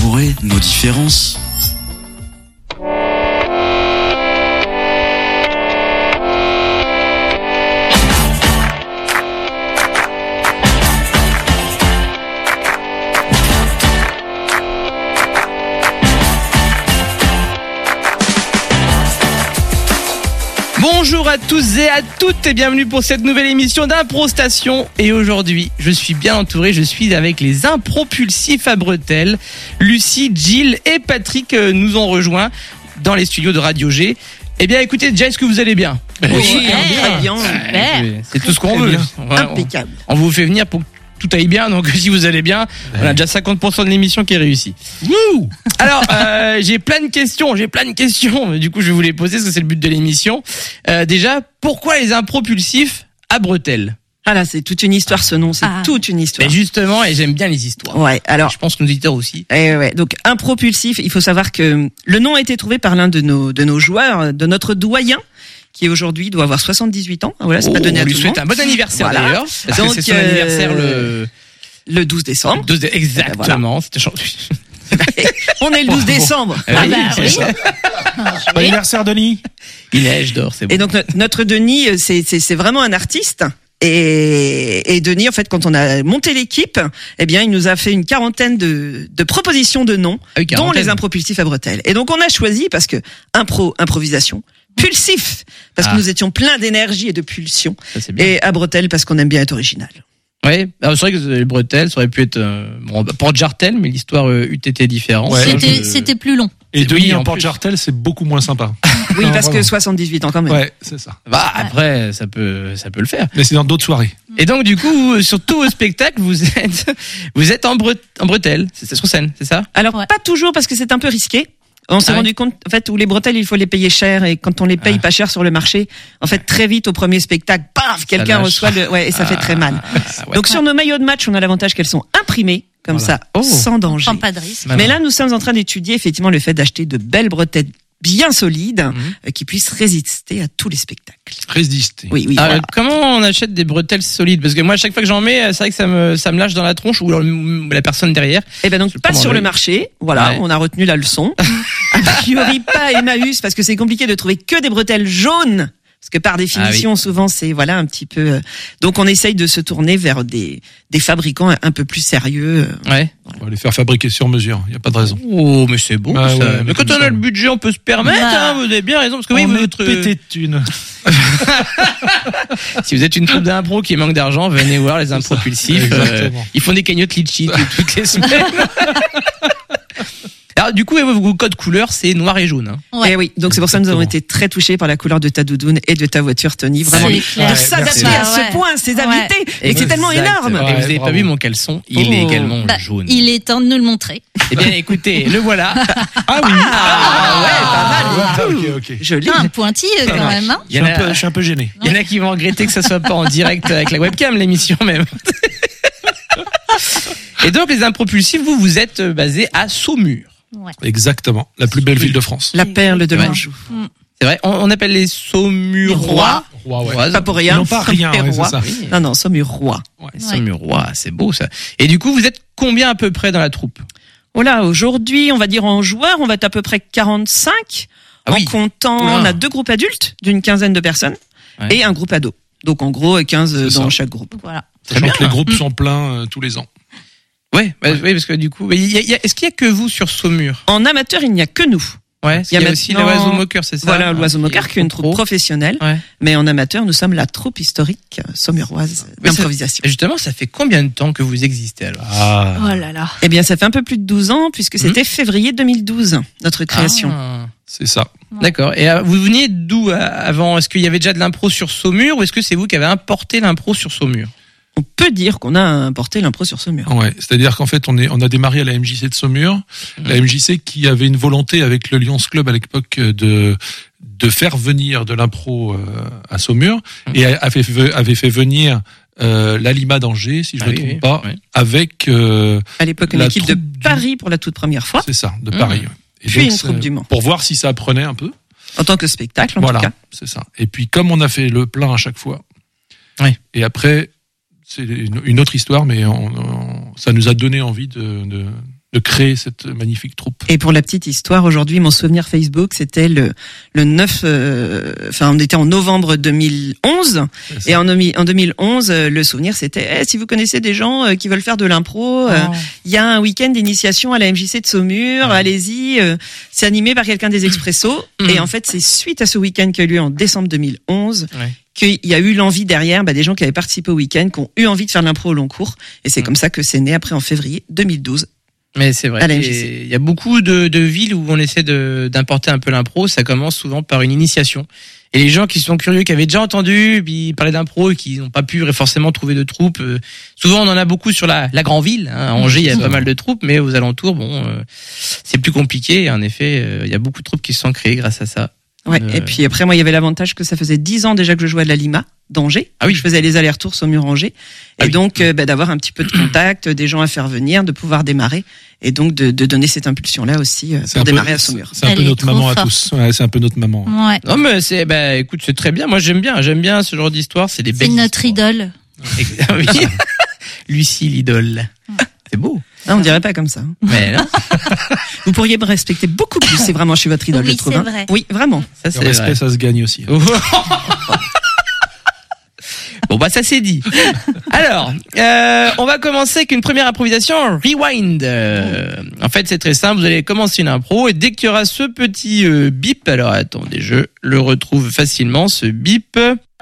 savourer nos différences. Bonjour à tous et à toutes et bienvenue pour cette nouvelle émission d'Impro Station. Et aujourd'hui, je suis bien entouré, je suis avec les impropulsifs à bretelles. Lucie, Jill et Patrick nous ont rejoints dans les studios de Radio G. Eh bien écoutez, déjà, est-ce que vous allez bien ? Oui, très bien. C'est tout ce qu'on veut. Impeccable. On vous fait venir pour que tout aille bien, donc si vous allez bien, on a déjà 50% de l'émission qui est réussie. Wouh! Alors, j'ai plein de questions, du coup je vais vous les poser parce que c'est le but de l'émission. Déjà, pourquoi les impropulsifs à bretelles? Ah là, c'est toute une histoire ce nom, c'est toute une histoire. Mais justement, et j'aime bien les histoires. Ouais, alors. Je pense que nos auditeurs aussi. Ouais. Donc, impropulsif, il faut savoir que le nom a été trouvé par l'un de nos joueurs, de notre doyen, qui aujourd'hui doit avoir 78 ans. Voilà, c'est pas donné à tout le monde. On lui souhaite un bon anniversaire d'ailleurs, parce donc, que c'est son anniversaire le 12 décembre. Exactement, c'était On est le 12 décembre. Oui. Bon anniversaire, Denis. Il neige d'or, c'est bon. Et donc, notre Denis, c'est vraiment un artiste. Et Denis, en fait, quand on a monté l'équipe, eh bien, il nous a fait une quarantaine de propositions de noms, dont les impropulsifs à bretelles. Et donc, on a choisi parce que improvisation, pulsif, parce que nous étions pleins d'énergie et de pulsion, et à bretelles parce qu'on aime bien être original. Oui, c'est vrai que les bretelles, ça aurait pu être porte-jartel, mais l'histoire eût été différente. Ouais, c'était plus long. Et Denis en porte-jartel, c'est beaucoup moins sympa. Oui, parce que 78 ans quand même. Ouais, c'est ça. Après, ça peut le faire. Mais c'est dans d'autres soirées. Et donc, du coup, sur tous vos spectacles, vous êtes en bretelles. C'est sur scène, c'est ça? Alors, pas toujours parce que c'est un peu risqué. On s'est rendu compte, en fait, où les bretelles, il faut les payer cher, et quand on les paye pas cher sur le marché, en fait, très vite, au premier spectacle, paf, quelqu'un reçoit et ça fait très mal. Donc, sur nos maillots de match, on a l'avantage qu'elles sont imprimées, comme ça, sans danger. Sans pas de risque. Mais là, nous sommes en train d'étudier, effectivement, le fait d'acheter de belles bretelles bien solides, qui puissent résister à tous les spectacles. Résister. Oui. Voilà. Comment on achète des bretelles solides? Parce que moi, à chaque fois que j'en mets, c'est vrai que ça me lâche dans la tronche ou la personne derrière. Eh ben donc, pas sur le marché. Voilà, on a retenu la leçon. A priori, pas Emmaüs, parce que c'est compliqué de trouver que des bretelles jaunes. Parce que par définition, souvent, c'est un petit peu. Donc, on essaye de se tourner vers des fabricants un peu plus sérieux. Ouais. On va les faire fabriquer sur mesure. Il y a pas de raison. Oh, mais c'est beau. Ça. Ouais, mais quand on a le budget, on peut se permettre. Vous avez bien raison, parce que on est pété de thunes. Si vous êtes une troupe d'impro qui manque d'argent, venez voir les impropulsifs. Ils font des cagnottes litchi toutes les semaines. Alors du coup, vos codes couleurs, c'est noir et jaune. Ouais. Et oui, donc c'est pour ça que nous avons été très touchés par la couleur de ta doudoune et de ta voiture, Tony. Vraiment, de s'adapter à ce point, ces invités. Et c'est tellement énorme. Et vous n'avez pas vu mon caleçon, il est également jaune. Il est temps de nous le montrer. Eh bien, écoutez, le voilà. Ah oui. Pas mal. Ok. Joli. Un pointilleux quand même. Hein. Je suis un peu gêné. Il y en a qui vont regretter que ça soit pas en direct avec la webcam, l'émission même. Et donc, les impropulsifs, vous êtes basés à Saumur. Ouais. Exactement, la plus belle ville de France. La perle de l'Anjou. C'est vrai, on appelle les Saumurois. Pas pour rien. Non, pas rien, c'est ça. Non, Saumurois. Saumurois, c'est beau ça. Et du coup, vous êtes combien à peu près dans la troupe? Voilà, aujourd'hui, on va dire en joueurs, on va être à peu près 45. En comptant, on a 2 groupes adultes d'une quinzaine de personnes et un groupe ado. Donc en gros, 15 dans chaque groupe. Voilà. Sachant que les groupes sont pleins tous les ans. Oui, parce que du coup, est-ce qu'il y a que vous sur Saumur? En amateur, il n'y a que nous. Ouais, il y a aussi l'Oiseau Moqueur, c'est ça? Voilà, l'Oiseau Moqueur, qui est une troupe professionnelle. Ouais. Mais en amateur, nous sommes la troupe historique saumuroise d'improvisation. Justement, ça fait combien de temps que vous existez alors? Oh là là. Eh bien, ça fait un peu plus de 12 ans, puisque c'était février 2012, notre création. C'est ça. D'accord. Et vous veniez d'où avant? Est-ce qu'il y avait déjà de l'impro sur Saumur ou est-ce que c'est vous qui avez importé l'impro sur Saumur? On peut dire qu'on a importé l'impro sur Saumur. Ouais, c'est-à-dire qu'en fait, on a démarré à la MJC de Saumur, la MJC qui avait une volonté avec le Lions Club à l'époque de faire venir de l'impro à Saumur et avait fait venir l'Alima d'Angers, si je ne me trompe pas, avec à l'époque une équipe de Paris pour la toute première fois. C'est ça, de Paris. Ouais. Et puis donc, une troupe du Mans. Pour voir si ça prenait un peu. En tant que spectacle, en tout cas. C'est ça. Et puis comme on a fait le plein à chaque fois, et après c'est une autre histoire, mais ça nous a donné envie de de créer cette magnifique troupe. Et pour la petite histoire, aujourd'hui, mon souvenir Facebook, c'était le 9, on était en novembre 2011. Et en 2011, le souvenir, c'était, si vous connaissez des gens qui veulent faire de l'impro, il y a un week-end d'initiation à la MJC de Saumur, allez-y, c'est animé par quelqu'un des Expressos. Et en fait, c'est suite à ce week-end qui a eu lieu en décembre 2011. Qu'il y a eu l'envie derrière, des gens qui avaient participé au week-end, qui ont eu envie de faire de l'impro au long cours. Et c'est comme ça que c'est né après en février 2012. Mais c'est vrai, il y a beaucoup de villes où on essaie d'importer un peu l'impro. Ça commence souvent par une initiation. Et les gens qui sont curieux, qui avaient déjà entendu parler d'impro et qui n'ont pas pu forcément trouver de troupes, souvent on en a beaucoup sur la grande ville. À Angers, il y a pas mal de troupes, mais aux alentours, c'est plus compliqué. Et en effet, il y a beaucoup de troupes qui se sont créées grâce à ça. Ouais. Et puis après, moi, il y avait l'avantage que ça faisait 10 ans déjà que je jouais à la Lima d'Angers. Ah oui. Je faisais les allers-retours Saumur-Angers. Et donc, d'avoir un petit peu de contact, des gens à faire venir, de pouvoir démarrer. Et donc, de donner cette impulsion-là aussi pour démarrer à Saumur. C'est un peu notre maman à tous. Ouais, c'est un peu notre maman. Ouais. Non, mais écoute, c'est très bien. Moi, j'aime bien ce genre d'histoire. C'est des belles histoires. C'est notre idole. Oui. Lucie, l'idole. C'est beau. Non, on dirait pas comme ça. Mais non. Vous pourriez me respecter beaucoup plus. C'est vraiment, je suis votre idole, oui, je trouve. C'est vrai. Oui, vraiment. Ça, c'est le respect, ça se gagne aussi. Bon, ça c'est dit. Alors, on va commencer avec une première improvisation rewind. En fait, c'est très simple. Vous allez commencer une impro et dès qu'il y aura ce petit bip, alors attendez, je le retrouve facilement, ce bip.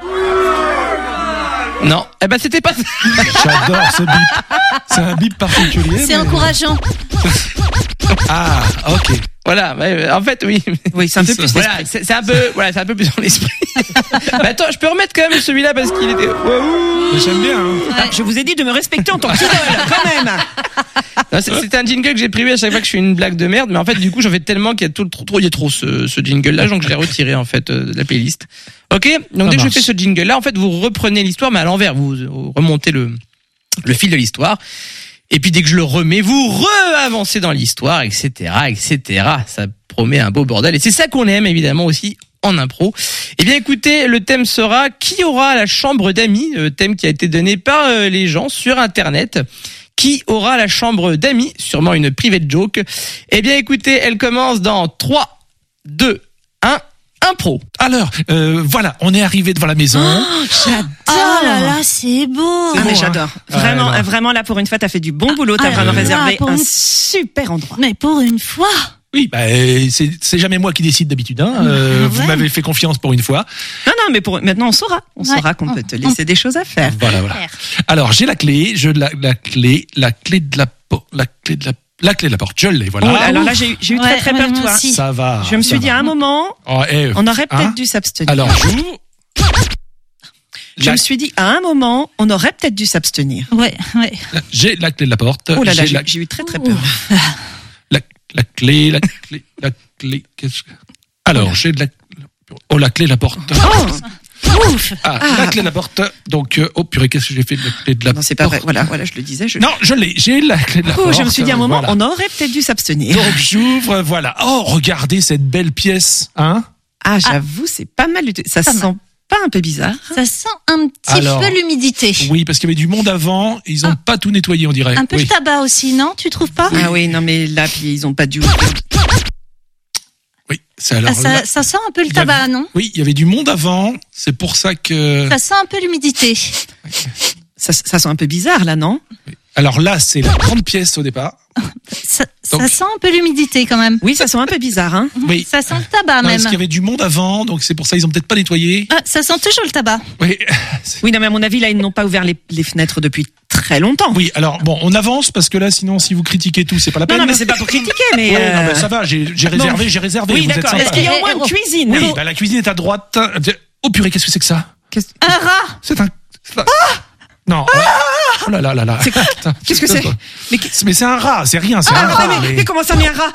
Non, c'était pas ça. J'adore ce bip. C'est un bip particulier. C'est encourageant. Ah, ok. Voilà, en fait, oui. Oui, c'est un peu plus. Voilà, c'est un peu plus dans l'esprit. Attends, je peux remettre quand même celui-là parce qu'il était. J'aime bien. Hein. Ah, je vous ai dit de me respecter en tant qu'idole, quand même. Non, c'est un jingle que j'ai prévu à chaque fois que je fais une blague de merde, mais en fait, du coup, j'en fais tellement qu'il y a trop ce jingle-là, donc je l'ai retiré en fait de la playlist. Ok, donc dès que je fais ce jingle-là, en fait, vous reprenez l'histoire, mais à l'envers, vous remontez le fil de l'histoire. Et puis dès que je le remets, vous re-avancez dans l'histoire, etc., etc. Ça promet un beau bordel. Et c'est ça qu'on aime, évidemment, aussi en impro. Eh bien, écoutez, le thème sera « Qui aura la chambre d'amis ?» Thème qui a été donné par les gens sur Internet. Qui aura la chambre d'amis? Sûrement une private joke. Eh bien, écoutez, elle commence dans 3, 2, 1... Impro. Alors, voilà, on est arrivé devant la maison. Oh, j'adore. Oh là là, c'est beau. Ah, mais j'adore. Vraiment, vraiment, là, pour une fois, t'as fait du bon boulot. T'as vraiment réservé un super endroit. Mais pour une fois. Oui, c'est jamais moi qui décide d'habitude. Vous m'avez fait confiance pour une fois. Non, mais maintenant, on saura. On saura qu'on peut te laisser des choses à faire. Voilà. Alors, j'ai la clé. La clé de la porte, je l'ai, voilà. Alors là, j'ai eu très très peur de toi. Ça va. Je me suis dit à un moment, on aurait peut-être dû s'abstenir. Alors, j'ouvre. Je me suis dit à un moment, on aurait peut-être dû s'abstenir. Ouais. J'ai la clé de la porte. Oh là là, j'ai eu très très peur. La clé. Alors, j'ai la clé de la porte. Ouf. La clé de la porte. Donc, purée, qu'est-ce que j'ai fait de la clé de la porte? Non, c'est pas vrai. Voilà, je le disais. Non, je l'ai. J'ai la clé de la porte. Je me suis dit à un moment, on aurait peut-être dû s'abstenir. Donc, j'ouvre, voilà. Oh, regardez cette belle pièce, hein? Ah, j'avoue, c'est pas mal. Ça sent pas un peu bizarre? Ça sent un petit peu l'humidité. Oui, parce qu'il y avait du monde avant. Ils ont pas tout nettoyé, on dirait. Un peu de tabac aussi, non? Tu trouves pas? Ah oui, non, mais là, puis ils ont pas dû. Oui, c'est alors. Ça sent un peu le tabac, non? Oui, il y avait du monde avant. C'est pour ça que. Ça sent un peu l'humidité. Ça sent un peu bizarre, là, non? Oui. Alors là, c'est la grande pièce au départ. Ça sent un peu l'humidité quand même. Oui, ça sent un peu bizarre, hein. Oui. Ça sent le tabac même. Parce qu'il y avait du monde avant, donc c'est pour ça ils ont peut-être pas nettoyé. Ah, ça sent toujours le tabac. Oui. Oui, non, mais à mon avis, là, ils n'ont pas ouvert les fenêtres depuis très longtemps. Oui, alors bon, on avance parce que là, sinon, si vous critiquez tout, c'est pas la peine. Non, mais c'est pas pour critiquer, mais. Ouais, non, mais ça va, j'ai réservé. Oui, vous d'accord. Est-ce qu'il y a au moins une cuisine? Oui, la cuisine est à droite. Oh purée, qu'est-ce que c'est que ça? Un rat. C'est un. Non. Oh là là là là. Qu'est-ce que c'est? Mais c'est un rat, c'est rien, c'est un rat. Mais comment ça, mais un rat?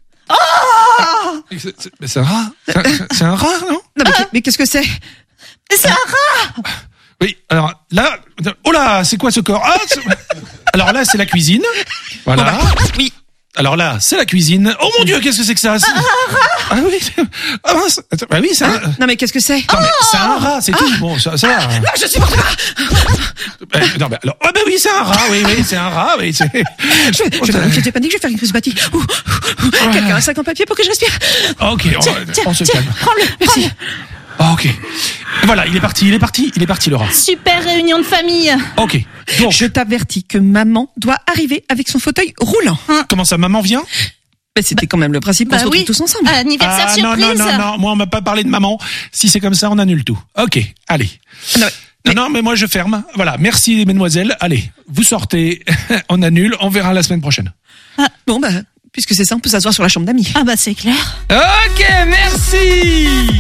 Mais c'est un rat. C'est un rat, non? Non, mais qu'est-ce que c'est? C'est un rat. Oui, alors là, oh là, c'est quoi ce corps? Alors là, c'est la cuisine. Voilà. Oui. Alors là, c'est la cuisine. Oh mon Dieu, qu'est-ce que c'est que ça? Ah oui. Ah mince. Attends, bah oui, c'est un... Non mais qu'est-ce que c'est? Non, mais c'est un rat, c'est tout. Bon, ça va. Non, je supporte pas. Non, mais alors, ah bah oui, c'est un rat. Oui, c'est un rat. Oui, c'est... Je t'ai pas dit que je vais faire une crise battue. Quelqu'un a un sac en papier pour que je respire. Ok, on se calme. Prends-le. Merci. Ok. Voilà, il est parti le rat. Super réunion de famille. Ok. Donc, Je t'avertis que maman doit arriver avec son fauteuil roulant. comment ça, maman vient? Mais c'était quand même le principe qu'on se retrouve tous ensemble. Anniversaire surprise. Non, moi on m'a pas parlé de maman. Si c'est comme ça, on annule tout. Ok, allez. Non, mais moi je ferme. Voilà, merci mesdemoiselles. Allez, vous sortez, on annule, on verra la semaine prochaine. Bon bah, puisque c'est ça, on peut s'asseoir sur la chambre d'amis. Ah bah c'est clair. Ok, merci.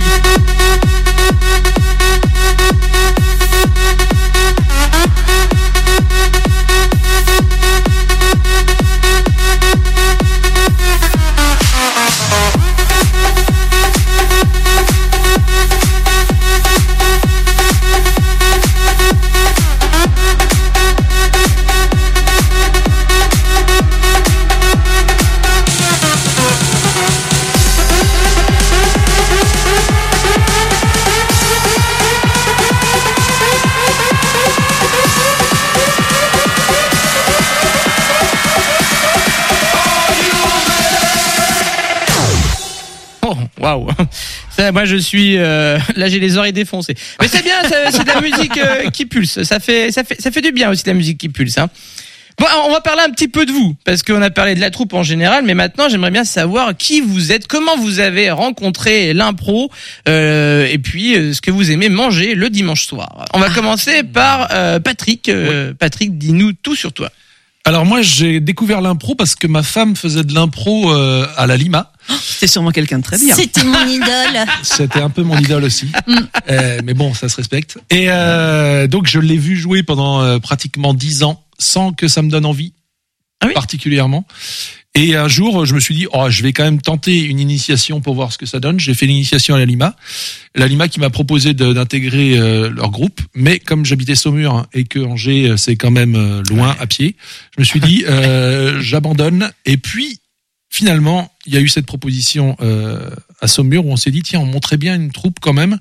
Waouh. Moi je suis là, j'ai les oreilles défoncées. Mais c'est bien, c'est de la musique qui pulse. Ça fait du bien aussi, de la musique qui pulse, hein. Bon, on va parler un petit peu de vous, parce qu'on a parlé de la troupe en général, mais maintenant j'aimerais bien savoir qui vous êtes, comment vous avez rencontré l'impro, et puis ce que vous aimez manger le dimanche soir. On va commencer par Patrick. Patrick, dis-nous tout sur toi. Alors moi j'ai découvert l'impro parce que ma femme faisait de l'impro à la Lima. C'est sûrement quelqu'un de très bien. C'était mon idole. C'était un peu mon idole aussi. Mais bon, ça se respecte. Et donc je l'ai vu jouer pendant pratiquement 10 ans sans que ça me donne envie, particulièrement. Et un jour, je me suis dit, je vais quand même tenter une initiation pour voir ce que ça donne. J'ai fait l'initiation à la Lima. La Lima qui m'a proposé d'intégrer leur groupe. Mais comme j'habitais Saumur et que Angers, c'est quand même loin à pied, je me suis dit, j'abandonne. Et puis, finalement, il y a eu cette proposition à Saumur où on s'est dit, tiens, on montrait bien une troupe quand même.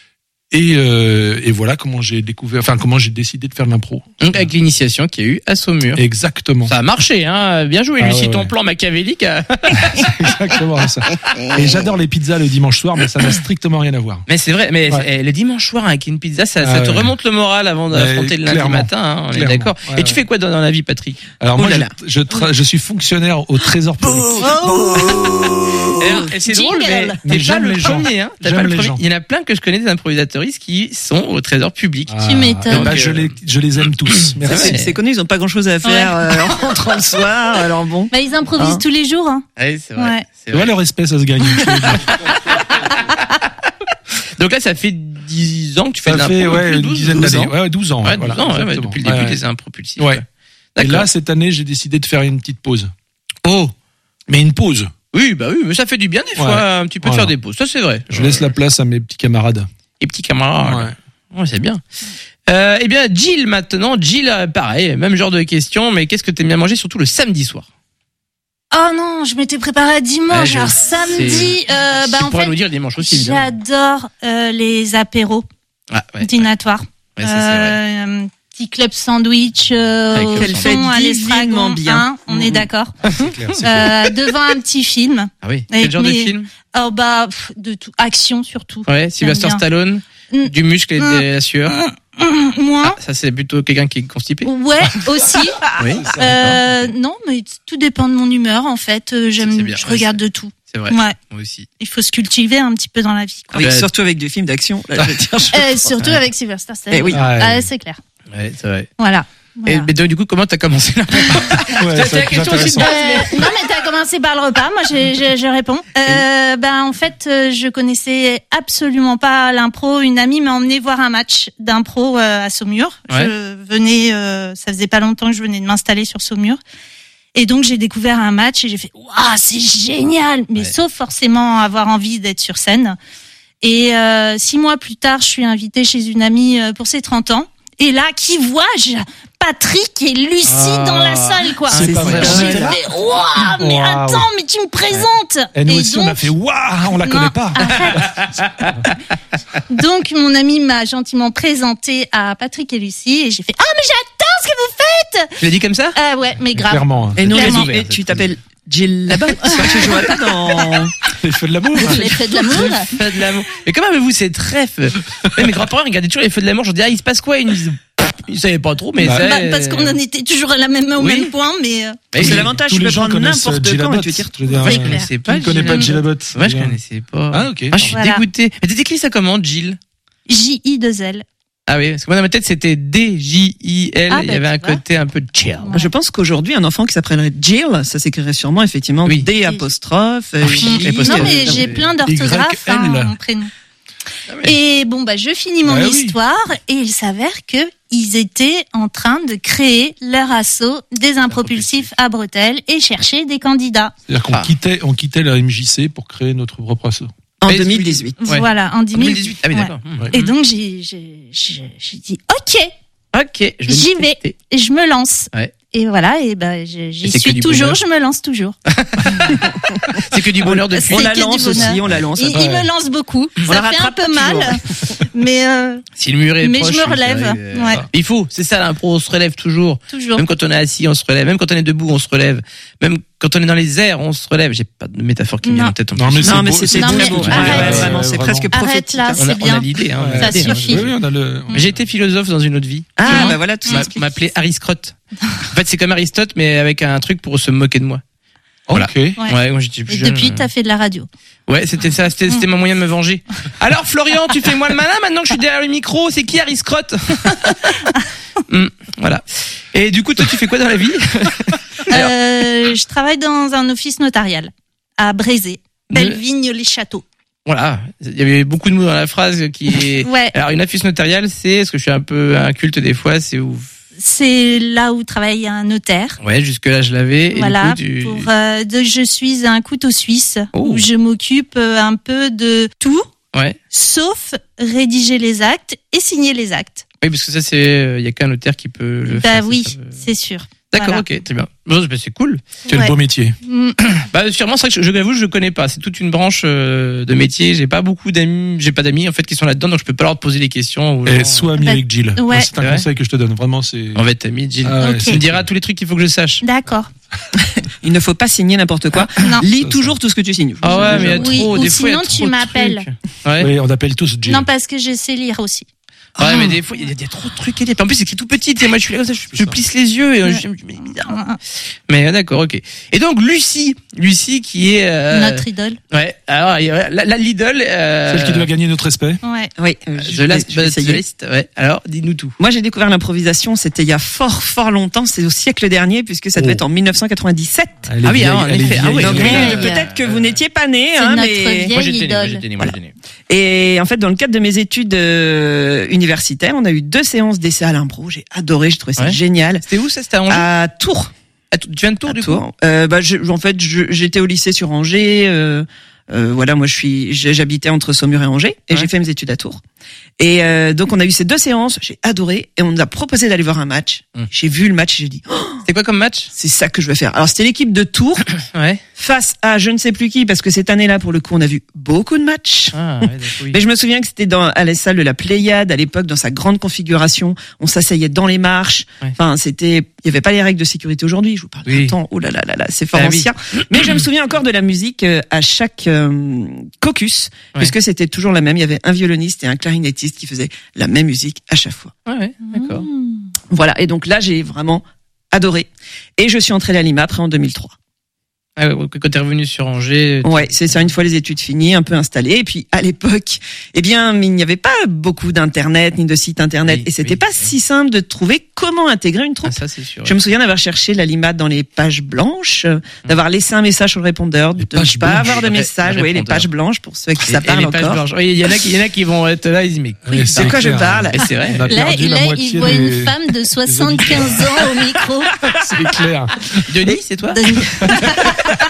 Et voilà comment j'ai décidé de faire de l'impro. Donc avec l'initiation qu'il y a eu à Saumur. Exactement. Ça a marché, hein. Bien joué, Lucie, ton plan machiavélique. C'est exactement ça. Et j'adore les pizzas le dimanche soir, mais ça n'a strictement rien à voir. Mais c'est vrai, mais le dimanche soir avec une pizza, ça te remonte le moral avant d'affronter le lundi matin, hein, on est d'accord. Et tu fais quoi dans la vie, Patrick? Alors moi, je suis fonctionnaire au Trésor public. Et c'est drôle, mais t'es pas le premier, hein. Il y en a plein que je connais des improvisateurs qui sont au Trésor public. Tu m'étonnes. Je les aime tous. Merci. C'est connu, ils ont pas grand chose à faire en rentrant le soir, alors bon. Bah, ils improvisent tous les jours, hein. Oui, c'est vrai. C'est vrai, leur espèce, ça se gagne. Donc là, ça fait 10 ans que tu fais de l'impro. Ça fait, une dizaine d'années. Ouais, 12 ans. Ouais, 12 ans, depuis le début des impropulsifs. Ouais. Et là, cette année, j'ai décidé de faire une petite pause. Oh. Mais une pause. Oui, mais ça fait du bien des fois, un petit peu de faire des pauses. Ça, c'est vrai. Je laisse la place à mes petits camarades. Les petits camarades. Ouais, c'est bien. Eh bien, Jill maintenant. Jill, pareil, même genre de question, mais qu'est-ce que t'aimes bien manger, surtout le samedi soir? Oh non, je m'étais préparé à dimanche. Alors samedi, en fait, nous dire dimanche aussi, évidemment. J'adore les apéros dînatoires. Ouais, ça, c'est vrai. Petit club sandwich au fond à l'estragon bien. On est d'accord. C'est clair. Devant un petit film. Ah oui. Quel genre de film? Oh de tout, action surtout. Ouais, Sylvester Stallone, du muscle et de la sueur. Moi. Ça c'est plutôt quelqu'un qui est constipé. Ouais, aussi. Oui. Non, mais tout dépend de mon humeur en fait. Je regarde de tout. C'est vrai. Ouais. Moi aussi. Il faut se cultiver un petit peu dans la vie. Quoi. Oui, surtout avec des films d'action. Surtout avec Sylvester Stallone. Oui. C'est clair. Ouais, c'est vrai. Voilà. Et mais donc, du coup, comment t'as commencé là? C'est la question aussi de base. Non, mais t'as commencé par le repas. Moi, je réponds. En fait, je connaissais absolument pas l'impro. Une amie m'a emmené voir un match d'impro à Saumur. Ouais. Je venais, ça faisait pas longtemps que je venais de m'installer sur Saumur. Et donc, j'ai découvert un match et j'ai fait, waouh, c'est génial! Mais sauf forcément avoir envie d'être sur scène. Et 6 mois plus tard, je suis invitée chez une amie pour ses 30 ans. Et là, qui vois-je? Patrick et Lucie dans la salle, quoi. C'est pas vrai. J'ai fait, waouh, mais attends, mais tu me présentes. Et nous aussi, on a fait waouh, on la connaît pas. Donc, mon ami m'a gentiment présenté à Patrick et Lucie et j'ai fait, mais j'adore ce que vous faites. Tu l'as dit comme ça? Ouais, mais grave. Clairement. Et nous, Clairement. et tu t'appelles Jill là-bas. Tu jouais pas dans Les feux de l'amour. Les feux de l'amour. Les feux de l'amour. Mais comment avez-vous cette ref? Mes grands-parents regardaient toujours les feux de l'amour. Je dis, il se passe quoi? Ils me disent, ils savaient pas trop, mais Parce qu'on en était toujours à au même point, mais. C'est l'avantage, tu peux prendre n'importe quand et tu tires tout. Moi, je connaissais pas. Tu connais pas Jill Abbott? Ouais, je connaissais pas. Ah, ok. Je suis dégoûté. Mais t'écris ça comment, Jill? J-I-2-L. Ah oui, parce que moi dans ma tête c'était D-J-I-L, il y avait un côté un peu chill. Ouais. Je pense qu'aujourd'hui un enfant qui s'appellerait Jill, ça s'écrirait sûrement effectivement D apostrophe. Non mais j'ai plein d'orthographes en prénom. Et bon je finis mon histoire et il s'avère que ils étaient en train de créer leur assaut des impropulsifs à bretelles et chercher des candidats. C'est-à-dire qu'on quittait la MJC pour créer notre propre assaut. En 2018. Ouais. Voilà, en 2018. Ah oui, d'accord. Ouais. Et donc j'ai dit OK, j'y vais et je me lance. Ouais. Et voilà, et j'y suis toujours, je me lance toujours. C'est que du bonheur depuis. On la lance aussi, on la lance. Il me lance beaucoup. Ça fait un peu mal, mais si le mur est proche, je me relève. Ouais. Il faut, c'est ça l'impro, on se relève toujours. Toujours. Même quand on est assis, on se relève. Même quand on est debout, on se relève. Même quand on est dans les airs, on se relève. J'ai pas de métaphore qui me vient en tête. Non, mais c'est très beau. Vraiment, c'est presque prophétique. Arrête là, c'est bien. On a l'idée. Ça suffit. J'ai été philosophe dans une autre vie. Ah, voilà, tout ça. On m'appelait Aristote. En fait, c'est comme Aristote, mais avec un truc pour se moquer de moi. Voilà. Ok. Ouais, moi j'étais plus jeune. Depuis, t'as fait de la radio. Ouais, c'était ça, c'était mon moyen de me venger. Alors, Florian, tu fais moi le malin maintenant que je suis derrière le micro. C'est qui Aristote? Voilà. Et du coup, toi, tu fais quoi dans la vie? Je travaille dans un office notarial à Brézé, Bellevigne-les-Châteaux. Voilà, il y avait beaucoup de mots dans la phrase qui est. Ouais. Alors une office notariale, c'est, parce que je suis un peu inculte des fois, c'est où. C'est là où travaille un notaire. Ouais, jusque là je l'avais. Voilà. Et du coup, je suis un couteau suisse où je m'occupe un peu de tout, sauf rédiger les actes et signer les actes. Oui, parce que ça c'est, il y a qu'un notaire qui peut le faire. Bah oui, c'est sûr. D'accord, Voilà. ok, très bien. Bon, c'est cool. Quel beau métier. Sûrement, c'est vrai que je l'avoue, je connais pas. C'est toute une branche de métier. J'ai pas beaucoup d'amis, j'ai pas d'amis en fait qui sont là-dedans, donc je peux pas leur poser des questions. Et sois ami avec Jill. Ouais. C'est un conseil que je te donne. Vraiment, c'est. On va être amis, Jill. Okay. Tu me diras tous les trucs qu'il faut que je sache. D'accord. Il ne faut pas signer n'importe quoi. Non. Lis toujours tout ce que tu signes. Ah ouais, mais il y a trop. Ou Des fois, il y a sinon trop tu de m'appelles. trucs. Ouais. Oui, on appelle tous Jill. Non, parce que je sais lire aussi. Ouais, mais des fois, il y a trop de trucs à dire. En plus, c'est écrit tout petit. Et moi, je suis là comme ça, je plisse les yeux et je me dis, mais bizarre. Mais d'accord, ok. Et donc, Lucie qui est notre idole. Ouais. Alors, la l'idole. Celle qui doit gagner notre respect. Ouais. Oui. The Last. Ouais. Alors, dis-nous tout. Moi, j'ai découvert l'improvisation. C'était il y a fort longtemps. C'est au siècle dernier, puisque ça devait être en 1997. Ah oui, en effet. Ah oui. Donc, peut-être que vous n'étiez pas nés, c'est notre mais vieille idole. Moi, j'étais né. Et en fait, dans le cadre de mes études universitaires, on a eu 2 séances d'essai à l'impro. J'ai adoré, j'ai trouvé ça génial. C'était où ça? C'était à Angers? À Tours. Tu viens de Tours, du coup? En fait, j'étais au lycée sur Angers. Voilà, moi, j'habitais entre Saumur et Angers, et j'ai fait mes études à Tours. Et donc, on a eu ces 2 séances. J'ai adoré, et on nous a proposé d'aller voir un match. J'ai vu le match, et j'ai dit, c'était quoi comme match? C'est ça que je veux faire. Alors, c'était l'équipe de Tours face à je ne sais plus qui, parce que cette année-là, pour le coup, on a vu beaucoup de matchs. Mais je me souviens que c'était à la salle de la Pléiade, à l'époque, dans sa grande configuration. On s'asseyait dans les marches. Enfin, il y avait pas les règles de sécurité aujourd'hui. Je vous parle d'un temps. Oh là là là là, c'est fort ancien. Mais je me souviens encore de la musique à chaque caucus, puisque c'était toujours la même. Il y avait un violoniste et un clarinettiste qui faisaient la même musique à chaque fois. Ouais, d'accord. Voilà. Et donc là, j'ai vraiment adoré. Et je suis entrée à l'IMA après en 2003. Ah ouais, quand t'es revenu sur Angers. Ouais, c'est ça, une fois les études finies, un peu installées. Et puis, à l'époque, il n'y avait pas beaucoup d'internet, ni de sites internet. Et c'était pas si simple de trouver comment intégrer une troupe. Ah, ça, c'est sûr. Je me souviens d'avoir cherché la LIMA dans les pages blanches, d'avoir laissé un message sur le répondeur, de ne pas avoir de message. Oui, les pages blanches pour ceux qui ça parle encore. Oui, il y en a qui vont être là, ils disent, mais de quoi je parle? Et c'est vrai. Là, il voit une femme de 75 ans au micro. C'est clair. Denis, c'est toi? Denis. Genre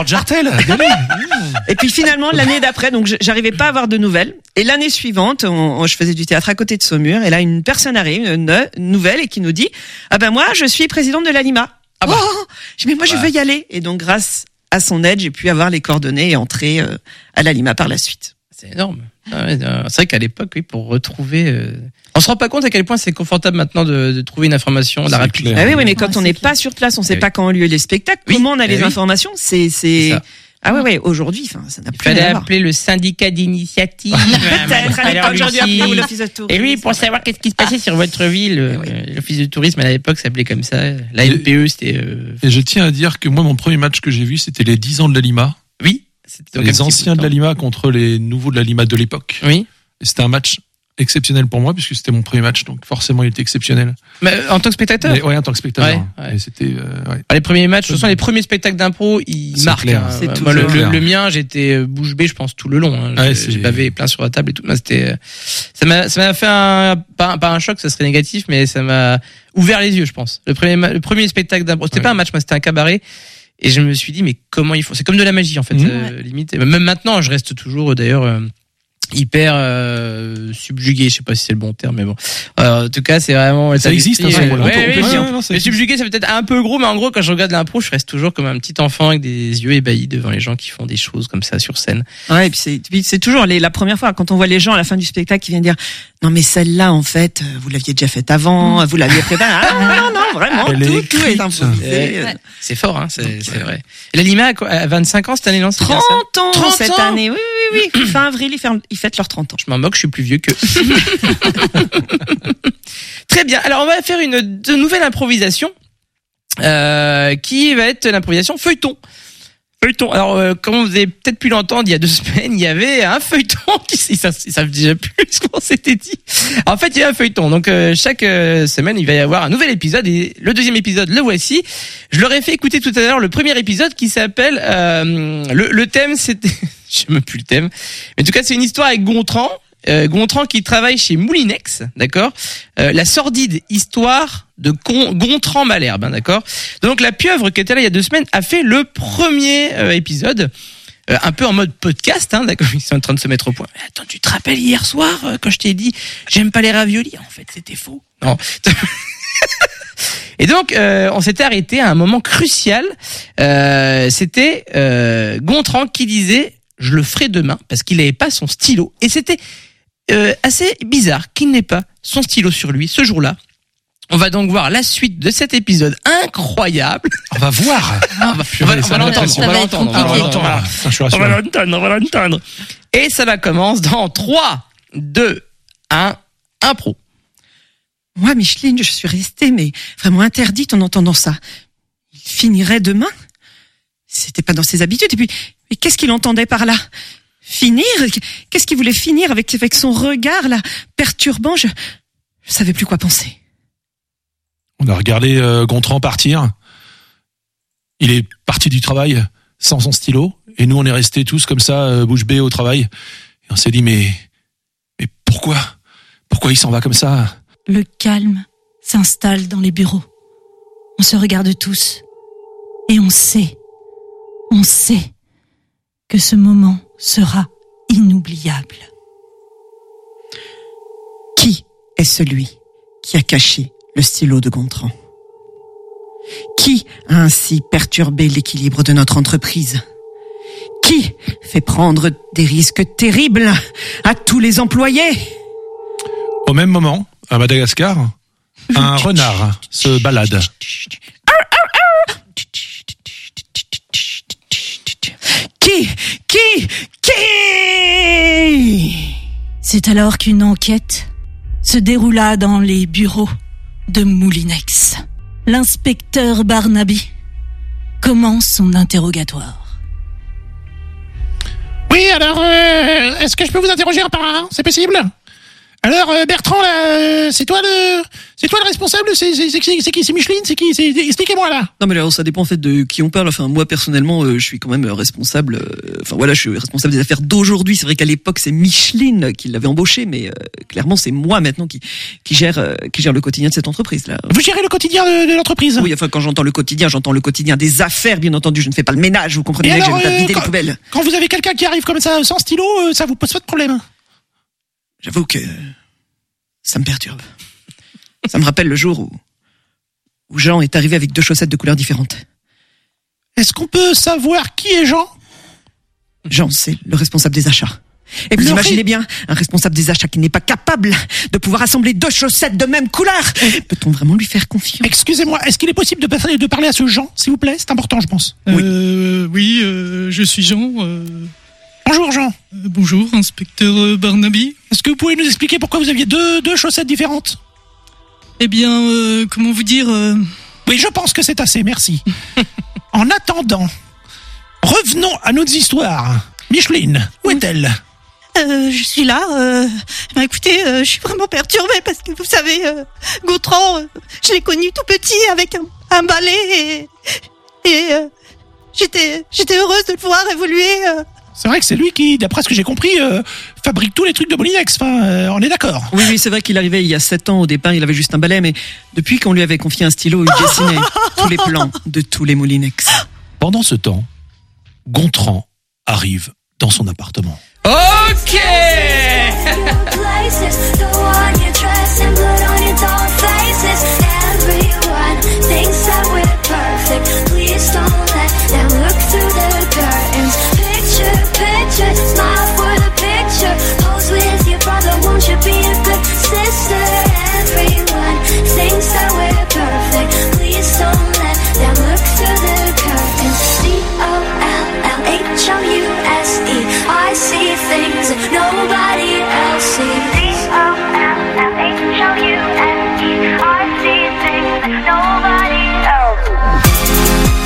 Jartel. Et puis finalement, l'année d'après, donc j'arrivais pas à avoir de nouvelles. Et l'année suivante, je faisais du théâtre à côté de Saumur. Et là, une personne arrive, une nouvelle, et qui nous dit, ah ben moi, je suis présidente de l'Alima. Ah bah. Mais moi, je veux y aller. Et donc, grâce à son aide, j'ai pu avoir les coordonnées et entrer à l'Alima par la suite. C'est énorme. C'est vrai qu'à l'époque, oui, pour retrouver, on se rend pas compte à quel point c'est confortable maintenant de trouver une information, la rapide. Ah oui, mais quand on n'est pas sur place, on sait pas quand ont lieu les spectacles, comment on a les informations, c'est ah ouais, aujourd'hui, ça n'a plus rien à voir. Il fallait appeler le syndicat d'initiative. Peut-être, à l'époque, j'aurais dû appeler l'office de tourisme. Et oui, pour savoir qu'est-ce qui se passait sur votre ville, l'office de tourisme, à l'époque, s'appelait comme ça. La LPE, c'était, Et je tiens à dire que moi, mon premier match que j'ai vu, c'était les 10 ans de l'Alima. Oui. C'était les anciens de l'Alima contre les nouveaux de l'Alima de l'époque. Oui. Et c'était un match exceptionnel pour moi puisque c'était mon premier match, donc forcément il était exceptionnel. Mais en tant que spectateur. Oui, en tant que spectateur. Ouais. Et c'était. Les premiers matchs, ce sont les premiers spectacles d'impro, ils marquent. Clair. Moi, le mien, j'étais bouche bée, je pense tout le long. J'ai bavé plein sur la table et tout. Moi, c'était, ça m'a fait pas un choc, ça serait négatif, mais ça m'a ouvert les yeux, je pense. Le premier spectacle d'impro, c'était pas un match, moi, c'était un cabaret. Et je me suis dit, mais comment ils font? C'est comme de la magie, en fait, limite. Et même maintenant, je reste toujours, d'ailleurs, hyper subjugué. Je sais pas si c'est le bon terme, mais bon. En tout cas, c'est vraiment. Ça existe, hein, on peut dire. Mais subjugué, ça peut être un peu gros, mais en gros, quand je regarde l'impro, je reste toujours comme un petit enfant avec des yeux ébahis devant les gens qui font des choses comme ça sur scène. Ouais, et puis c'est toujours la première fois quand on voit les gens à la fin du spectacle qui viennent dire, non mais celle-là, en fait, vous l'aviez déjà faite avant, vous l'aviez préparée. Ah non, vraiment, tout est improvisé. C'est fort, hein, c'est vrai. Et l'Alima a 25 ans cette année, non? 30 ans cette année, oui. Fin avril, ils fêtent leurs 30 ans. Je m'en moque, je suis plus vieux qu'eux. Très bien. Alors, on va faire de nouvelle improvisation, qui va être l'improvisation feuilleton. Alors, comme vous avez peut-être pu l'entendre, il y a 2 semaines, il y avait un feuilleton ils savent déjà plus ce qu'on s'était dit. En fait, il y a un feuilleton. Donc, chaque semaine, il va y avoir un nouvel épisode et le deuxième épisode, le voici. Je leur ai fait écouter tout à l'heure le premier épisode qui s'appelle, le thème, c'était, je sais même plus le thème. Mais en tout cas, c'est une histoire avec Gontran. Gontran qui travaille chez Moulinex, d'accord. La sordide histoire de Gontran Malherbe, hein, d'accord. Donc la pieuvre qui était là il y a 2 semaines a fait le premier épisode, un peu en mode podcast, hein, d'accord. Ils sont en train de se mettre au point. Mais attends, tu te rappelles hier soir quand je t'ai dit j'aime pas les raviolis? En fait, c'était faux. Non. Et donc on s'était arrêté à un moment crucial. C'était Gontran qui disait je le ferai demain parce qu'il n'avait pas son stylo et c'était assez bizarre qu'il n'ait pas son stylo sur lui ce jour-là. On va donc voir la suite de cet épisode incroyable. On va voir. On va l'entendre. Et ça va commencer dans 3, 2, 1, impro. Moi, Micheline, je suis restée mais vraiment interdite en entendant ça. Il finirait demain? C'était pas dans ses habitudes. Et puis, mais qu'est-ce qu'il entendait par là? Finir? Qu'est-ce qu'il voulait finir avec son regard là, perturbant? Je savais plus quoi penser. On a regardé Gontran partir. Il est parti du travail sans son stylo. Et nous, on est restés tous comme ça, bouche bée au travail. Et on s'est dit, mais pourquoi? Pourquoi il s'en va comme ça? Le calme s'installe dans les bureaux. On se regarde tous. Et on sait que ce moment sera inoubliable. Qui est celui qui a caché le stylo de Gontran? Qui a ainsi perturbé l'équilibre de notre entreprise? Qui fait prendre des risques terribles à tous les employés? Au même moment, à Madagascar, un renard se balade. Qui? C'est alors qu'une enquête se déroula dans les bureaux de Moulinex. L'inspecteur Barnaby commence son interrogatoire. Oui, alors, est-ce que je peux vous interroger un par un? C'est possible? Alors Bertrand, là, c'est toi le responsable, c'est qui, c'est Micheline, c'est qui, expliquez-moi là. Non mais alors ça dépend en fait de qui on parle. Enfin moi personnellement, je suis quand même responsable. Je suis responsable des affaires d'aujourd'hui. C'est vrai qu'à l'époque c'est Micheline qui l'avait embauché, mais clairement c'est moi maintenant qui gère le quotidien de cette entreprise là. Vous gérez le quotidien de l'entreprise? Oui, enfin quand j'entends le quotidien des affaires, bien entendu. Je ne fais pas le ménage. Vous comprenez bien que j'aime pas vider les poubelles. Quand vous avez quelqu'un qui arrive comme ça sans stylo, ça vous pose pas de problème? J'avoue que ça me perturbe. Ça me rappelle le jour où Jean est arrivé avec 2 chaussettes de couleurs différentes. Est-ce qu'on peut savoir qui est Jean? Jean, c'est le responsable des achats. Et vous imaginez bien, un responsable des achats qui n'est pas capable de pouvoir assembler 2 chaussettes de même couleur. Peut-on vraiment lui faire confiance? Excusez-moi, est-ce qu'il est possible de parler à ce Jean, s'il vous plaît? C'est important, je pense. Oui, je suis Jean. Bonjour Jean. Bonjour, inspecteur Barnaby. Est-ce que vous pouvez nous expliquer pourquoi vous aviez deux chaussettes différentes? Eh bien, comment vous dire Oui, je pense que c'est assez, merci. En attendant, revenons à nos histoires. Micheline, où est-elle? Je suis là. Écoutez, je suis vraiment perturbée parce que vous savez, Gautran, je l'ai connu tout petit avec un balai et j'étais heureuse de le voir évoluer. C'est vrai que c'est lui qui, d'après ce que j'ai compris, fabrique tous les trucs de Molinex. Enfin, on est d'accord. Oui, c'est vrai qu'il arrivait il y a 7 ans. Au départ, il avait juste un balai, mais depuis qu'on lui avait confié un stylo, il dessinait tous les plans de tous les Molinex. Pendant ce temps, Gontran arrive dans son appartement. Ok. Smile for the picture. Pose with your brother. Won't you be a good sister? Everyone thinks that we're perfect. Please don't let them look through the curtains. COLLHOUSE. I see things that nobody else sees. COLLHOUSE. I see things that nobody else sees.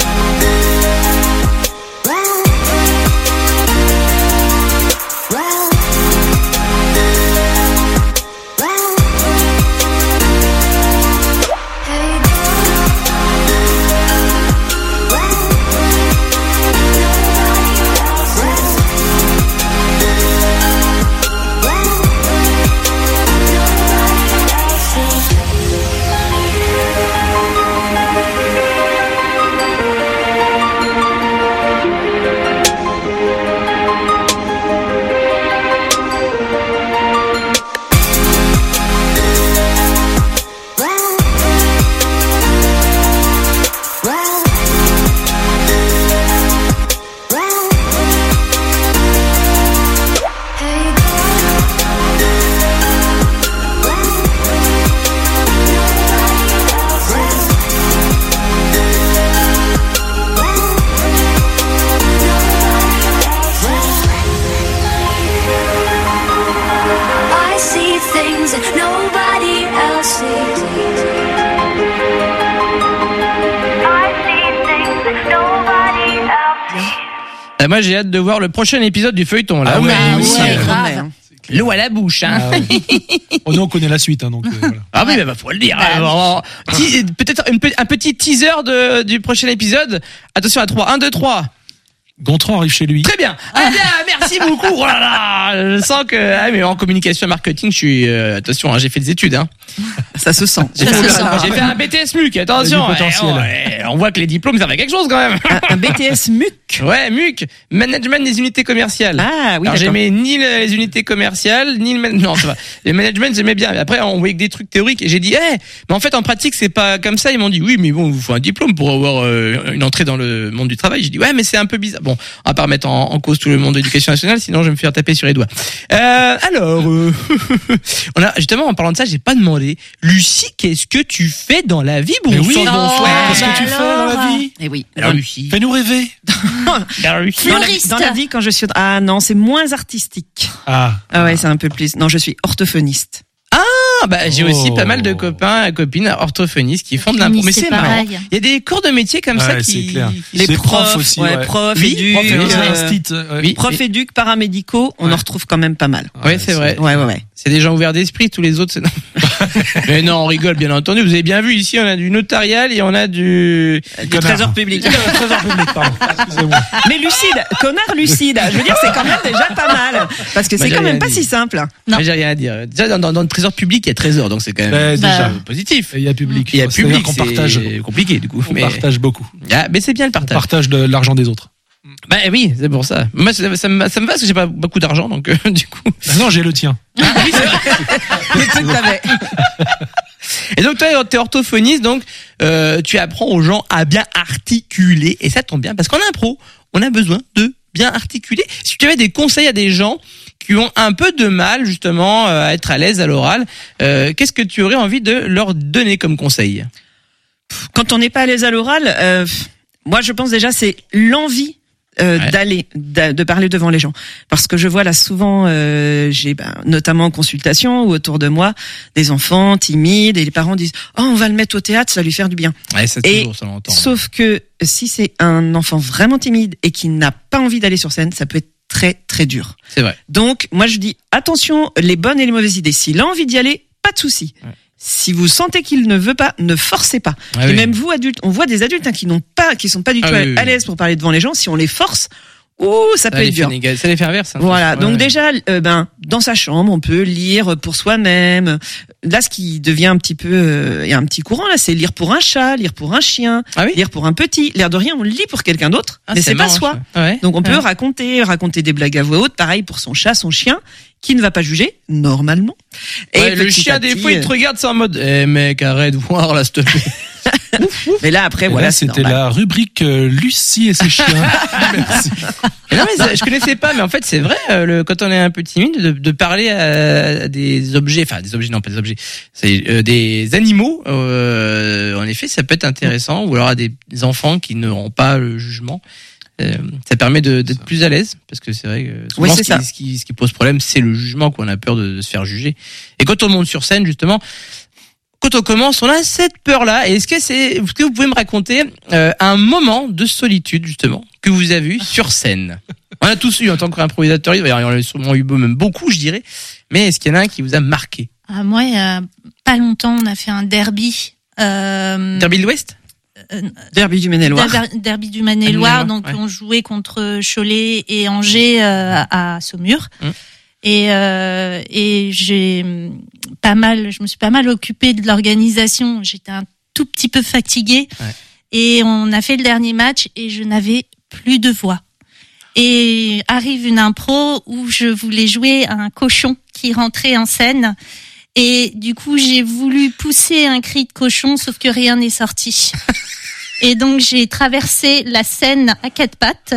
Moi, j'ai hâte de voir le prochain épisode du feuilleton. Là. Ah ouais, grave. L'eau à la bouche, hein. Ah oui. On connaît la suite, hein, donc. Voilà. Ah oui, bah faut le dire. Peut-être un petit teaser du prochain épisode. Attention à 3. 1, 2, 3. Gontran arrive chez lui. Très bien. Ah bien, merci beaucoup. Oh là là, je sens que mais en communication et marketing, je suis attention, hein, j'ai fait des études hein. Ça se sent. J'ai fait un BTS MUC, attention. On voit que les diplômes servent à quelque chose quand même. Un BTS MUC. Ouais, MUC, management des unités commerciales. Ah oui. Alors j'aimais ni les unités commerciales, ni non, ça va. Les management, j'aimais bien. Mais après on voyait que des trucs théoriques et j'ai dit mais en fait en pratique, c'est pas comme ça. Ils m'ont dit oui, mais bon, il vous faut un diplôme pour avoir une entrée dans le monde du travail. J'ai dit ouais, mais c'est un peu bizarre. Bon, on va pas remettre en cause tout le monde de l'éducation nationale, sinon je vais me faire taper sur les doigts. Alors, on a justement en parlant de ça, j'ai pas demandé, Lucie, qu'est-ce que tu fais dans la vie? Bon, oui, bonsoir. Qu'est-ce que tu fais dans la vie? Eh oui. Alors Lucie, fais-nous rêver. Dans la vie, quand je suis... Ah non, c'est moins artistique. Ah ouais, c'est un peu plus... Non, je suis orthophoniste. Ah bah j'ai aussi pas mal de copains et copines orthophonistes qui font de l'impro, mais c'est marrant. Il y a des cours de métier comme ça qui... C'est clair. Les profs aussi, profs, éduc, prof éduc, paramédicaux, on en retrouve quand même pas mal. Ouais, c'est vrai. Ouais. C'est des gens ouverts d'esprit, tous les autres, c'est non. Mais non, on rigole, bien entendu. Vous avez bien vu, ici, on a du notarial et on a du trésor public. Trésor public, pardon. Excusez-moi. Mais lucide, connard lucide. Je veux dire, c'est quand même déjà pas mal. Parce que c'est quand même pas si simple. Non. J'ai rien à dire. Déjà, dans le trésor public, il y a trésor, donc c'est quand même Déjà. positif. Et il y a public. Il y a public, qu'on partage. c'est compliqué, du coup. On partage beaucoup. Ah, mais c'est bien le On partage. partage de l'argent des autres. Bah oui, c'est pour ça. Moi, ça me va parce que j'ai pas beaucoup d'argent, donc du coup. Ah non, j'ai le tien. Ah oui, c'est vrai. Et donc toi, t'es orthophoniste, donc tu apprends aux gens à bien articuler, et ça tombe bien parce qu'en impro, on a besoin de bien articuler. Si tu avais des conseils à des gens qui ont un peu de mal justement à être à l'aise à l'oral, qu'est-ce que tu aurais envie de leur donner comme conseil? Quand on n'est pas à l'aise à l'oral, moi je pense déjà c'est l'envie de parler devant les gens, parce que je vois là souvent j'ai notamment en consultation ou autour de moi des enfants timides et les parents disent on va le mettre au théâtre, ça va lui faire du bien. Ouais, c'est toujours ça, l'entend. Sauf que si c'est un enfant vraiment timide et qui n'a pas envie d'aller sur scène, ça peut être très très dur. C'est vrai. Donc moi je dis attention, les bonnes et les mauvaises idées. S'il a envie d'y aller, pas de souci. Ouais. Si vous sentez qu'il ne veut pas, ne forcez pas. Ah et oui. même vous adultes, on voit des adultes qui sont pas du tout à l'aise pour parler devant les gens. Si on les force, ça peut être dur. Ça les fait inverse. Hein, voilà. Donc déjà, dans sa chambre, on peut lire pour soi-même. Là, ce qui devient un petit peu, il y a un petit courant là, c'est lire pour un chat, lire pour un chien, lire pour un petit. L'air de rien, on lit pour quelqu'un d'autre, mais c'est pas soi. Ouais. Donc on peut raconter des blagues à voix haute, pareil pour son chat, son chien, qui ne va pas juger normalement. Et le chien des fois il te regarde, c'est en mode mec, arrête de voir là, s'il te plaît. Mais là après voilà, c'était la rubrique Lucie et ses chiens. Merci. Non mais je connaissais pas, mais en fait c'est vrai, quand on est un peu timide, de parler à des objets, enfin des objets, non pas des objets, c'est des animaux. En effet, ça peut être intéressant, ou alors à des enfants qui n'auront pas le jugement. Ça permet d'être plus à l'aise, parce que c'est vrai que souvent ce qui pose problème, c'est le jugement, qu'on a peur de se faire juger. Et quand on monte sur scène, justement, quand on commence, on a cette peur-là. Et est-ce que vous pouvez me raconter un moment de solitude, justement, que vous avez eu sur scène? On a tous eu en tant qu'improvisateur, il y en a sûrement eu même beaucoup, je dirais. Mais est-ce qu'il y en a un qui vous a marqué? Moi, il y a pas longtemps, on a fait un derby. Derby de l'Ouest? Derby du Maine-et-Loire. Derby du Maine-et-Loire, donc on jouait contre Cholet et Angers à Saumur. Et je me suis pas mal occupée de l'organisation. J'étais un tout petit peu fatiguée. Et on a fait le dernier match et je n'avais plus de voix. Et arrive une impro où je voulais jouer un cochon qui rentrait en scène. Et du coup, j'ai voulu pousser un cri de cochon, sauf que rien n'est sorti. Et donc, j'ai traversé la scène à quatre pattes,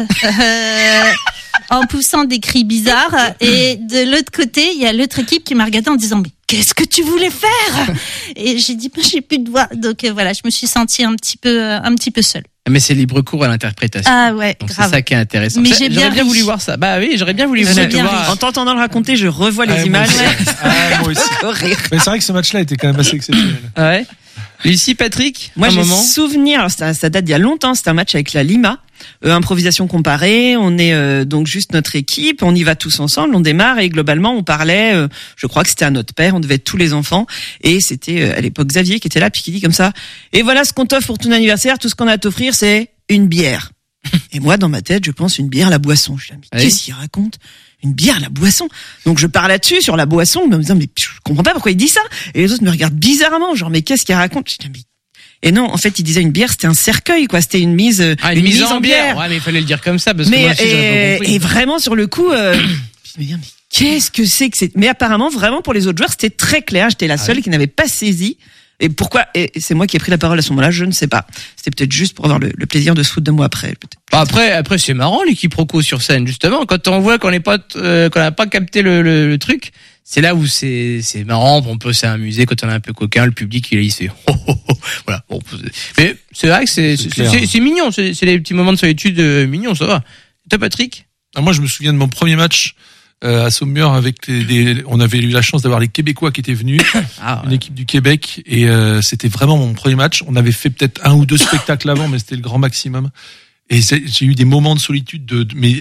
en poussant des cris bizarres. Et de l'autre côté, il y a l'autre équipe qui m'a regardé en disant, mais qu'est-ce que tu voulais faire? Et j'ai dit, j'ai plus de voix. Donc voilà, je me suis sentie un petit peu seule. Mais c'est libre cours à l'interprétation. Ah ouais, donc grave. C'est ça qui est intéressant. Mais j'aurais bien voulu voir ça. Bah oui, j'aurais bien voulu voir. En t'entendant le raconter, je revois les images. Moi aussi. Mais c'est vrai que ce match-là était quand même assez exceptionnel. Ouais. Lucie, Patrick, moi j'ai souvenir, alors ça date d'il y a longtemps, c'était un match avec la Lima, improvisation comparée, on est donc juste notre équipe, on y va tous ensemble, on démarre et globalement on parlait, je crois que c'était à notre père, on devait être tous les enfants, et c'était à l'époque Xavier qui était là, puis qui dit comme ça, et voilà ce qu'on t'offre pour ton anniversaire, tout ce qu'on a à t'offrir c'est une bière. Et moi dans ma tête je pense une bière, la boisson, je dis mais qu'est-ce qu'il raconte? Une bière, la boisson. Donc je parle là-dessus sur la boisson, en me disant mais je comprends pas pourquoi il dit ça. Et les autres me regardent bizarrement, genre mais qu'est-ce qu'il raconte? Je dis, mais... Et non, en fait, il disait une bière, c'était un cercueil, quoi. C'était une mise, une mise en bière. Ouais, mais il fallait le dire comme ça parce que moi aussi j'aurais pas compris. Et vraiment sur le coup, je me dis mais qu'est-ce que c'est que c'est? Mais apparemment, vraiment pour les autres joueurs, c'était très clair. J'étais la seule qui n'avait pas saisi. Et pourquoi? Et c'est moi qui ai pris la parole à ce moment-là, je ne sais pas. C'était peut-être juste pour avoir le plaisir de se foutre de moi après. Peut-être. Après, c'est marrant les quiproquos sur scène, justement. Quand on voit qu'on n'a pas capté le truc, c'est là où c'est marrant. On peut s'amuser quand on est un peu coquin. Le public, il fait voilà. Bon, mais c'est vrai que c'est mignon. C'est les petits moments de solitude mignons, ça va. Et toi, Patrick? Moi, je me souviens de mon premier match à Saumur avec on avait eu la chance d'avoir les Québécois qui étaient venus, une équipe du Québec, et c'était vraiment mon premier match. On avait fait peut-être 1 ou 2 spectacles avant, mais c'était le grand maximum. Et j'ai eu des moments de solitude mais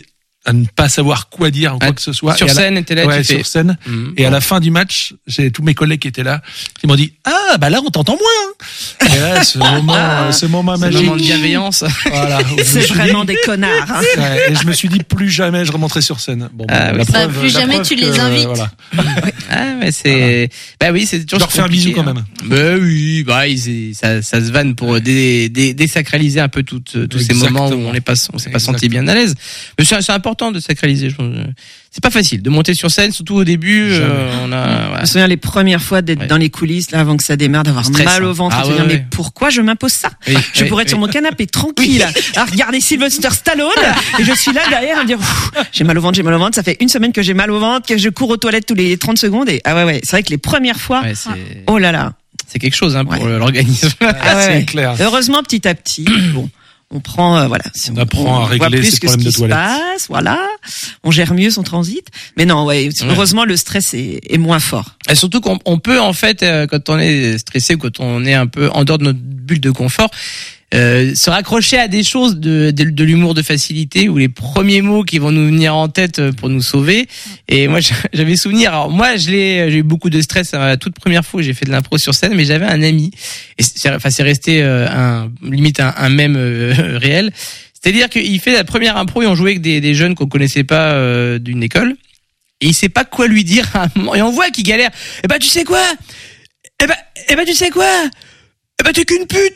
à ne pas savoir quoi dire ou quoi que ce soit. Sur scène, t'es là, ouais, tu fais. sur scène. Et à la fin du match, j'ai tous mes collègues qui étaient là, qui m'ont dit, ah, bah là, on t'entend moins. Et là, ce moment magique. Ce moment de bienveillance. Voilà. C'est vraiment des connards. Hein. Ouais, et je me suis dit, plus jamais je remonterai sur scène. Bon, plus jamais tu les invites. Voilà. Ah, mais c'est, bah oui, c'est toujours. Je leur fais un bisou quand même. Bah oui, bah, ça se vanne pour désacraliser un peu tous ces moments où on s'est pas senti bien à l'aise. Mais c'est important de sacraliser. C'est pas facile de monter sur scène, surtout au début. Je me souviens les premières fois d'être dans les coulisses, là, avant que ça démarre, d'avoir mal au ventre, et de dire, mais pourquoi je m'impose ça? Je pourrais être sur mon canapé tranquille, à regarder Sylvester Stallone, et je suis là derrière à me dire, j'ai mal au ventre, ça fait une semaine que j'ai mal au ventre, que je cours aux toilettes tous les 30 secondes, et c'est vrai que les premières fois, oh là là. C'est quelque chose, hein, pour l'organisme. C'est clair. Heureusement, petit à petit, bon. On prend, on apprend à régler ses problèmes de toilette. Passe, voilà. On gère mieux son transit. Mais non, heureusement, le stress est moins fort. Et surtout qu'on peut, en fait, quand on est stressé, quand on est un peu en dehors de notre bulle de confort, se raccrocher à des choses de l'humour de facilité ou les premiers mots qui vont nous venir en tête pour nous sauver. Et moi, j'avais souvenir. Alors moi, j'ai eu beaucoup de stress la toute première fois où j'ai fait de l'impro sur scène, mais j'avais un ami. Et c'est resté limite un mème réel. C'est-à-dire qu'il fait la première impro et on jouait avec des jeunes qu'on connaissait pas d'une école. Et il sait pas quoi lui dire à un moment. Et on voit qu'il galère. Eh ben, tu sais quoi? Eh ben, tu sais quoi? Eh ben, t'es qu'une pute!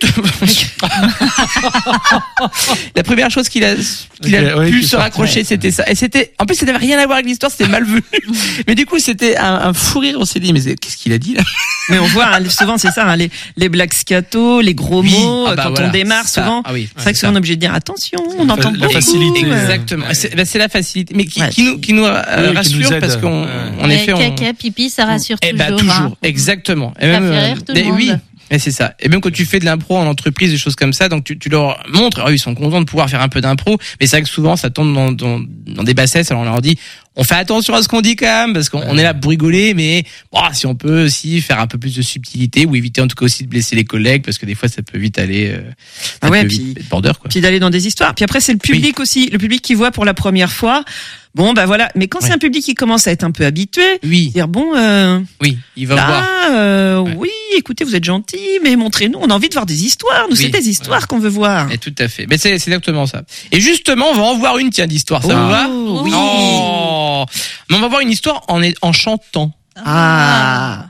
La première chose qu'il a pu se raccrocher, c'était ça. Et en plus, ça n'avait rien à voir avec l'histoire, c'était mal vu. Mais du coup, c'était un fou rire. On s'est dit, mais qu'est-ce qu'il a dit, là? Mais on voit, souvent, c'est ça, les blagues scato, les gros mots, quand on démarre, souvent. C'est vrai que souvent, on est obligé de dire, attention, on entend beaucoup. La facilité. Exactement. C'est la facilité. Mais qui nous rassure parce qu'on est fait caca, pipi, ça rassure toujours. Eh ben, toujours. Exactement. Ça fait rire tout le monde. Oui. Et c'est ça. Et même quand tu fais de l'impro en entreprise, des choses comme ça, donc tu leur montres, ils sont contents de pouvoir faire un peu d'impro, mais c'est vrai que souvent ça tombe dans des bassesses, alors on leur dit, on fait attention à ce qu'on dit quand même, parce qu'on est là pour rigoler, mais si on peut aussi faire un peu plus de subtilité, ou éviter en tout cas aussi de blesser les collègues, parce que des fois ça peut vite aller, puis border, quoi. Puis d'aller dans des histoires. Puis après c'est le public aussi, le public qui voit pour la première fois. Bon, bah voilà. Mais quand c'est un public qui commence à être un peu habitué, dire il va voir. Oui, écoutez, vous êtes gentil, mais montrez-nous. On a envie de voir des histoires. Nous, c'est des histoires qu'on veut voir. Et tout à fait. Mais c'est exactement ça. Et justement, on va en voir une, d'histoire. Ça vous va? Oui. Oh. Mais on va voir une histoire en chantant. Ah.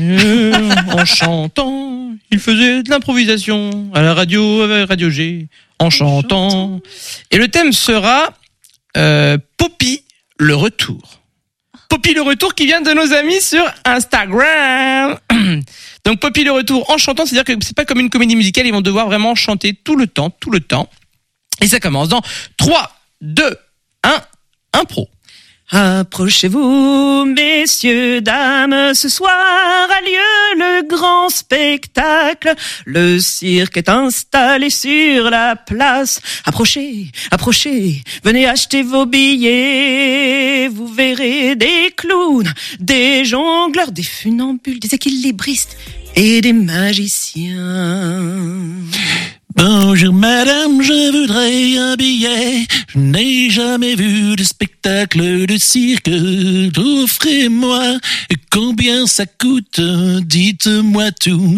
En chantant, il faisait de l'improvisation à la radio, avec Radio G, en chantant. Et le thème sera Poppy le retour. Poppy le retour qui vient de nos amis sur Instagram. Donc Poppy le retour en chantant, c'est-à-dire que c'est pas comme une comédie musicale, ils vont devoir vraiment chanter tout le temps. Et ça commence dans 3, 2, 1, impro. Approchez-vous, messieurs, dames, ce soir a lieu le grand spectacle. Le cirque est installé sur la place. Approchez, venez acheter vos billets. Vous verrez des clowns, des jongleurs, des funambules, des équilibristes et des magiciens. Bonjour madame, je voudrais un billet. Je n'ai jamais vu de spectacle de cirque. Offrez-moi combien ça coûte. Dites-moi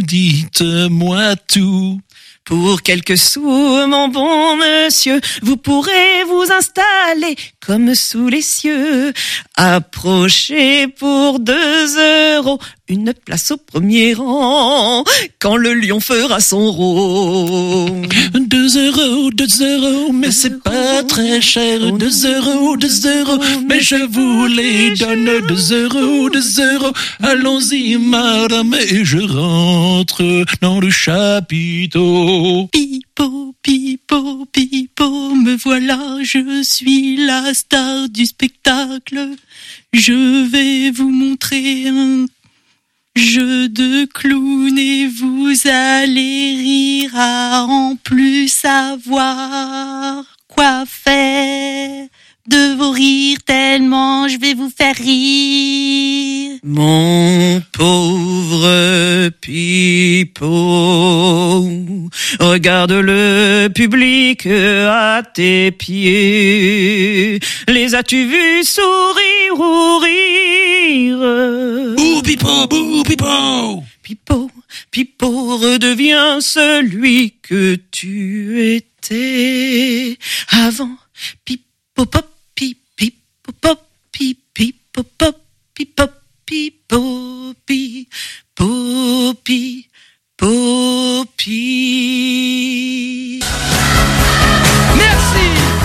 tout. Pour quelques sous, mon bon monsieur, vous pourrez vous installer comme sous les cieux. Approchez pour 2 €, une place au premier rang, quand le lion fera son rôle. 2 €, mais c'est pas très cher. 2 €, mais je vous les donne. 2 €. Allons-y madame, et je rentre dans le chapiteau. Pipo, pipo, pipo, me voilà, je suis la star du spectacle. Je vais vous montrer un jeu de clown et vous allez rire à en plus savoir quoi faire de vos rires, tellement je vais vous faire rire. Mon pauvre Pipo, Regarde le public à tes pieds. Les as-tu vus sourire ou rire? Bou pipo, bou pipo. Pipo, Pipo, redeviens celui que tu étais avant. Pipo, pop, pipo, pop, pipo, pop, pipo, pipo, popi, popi. Merci.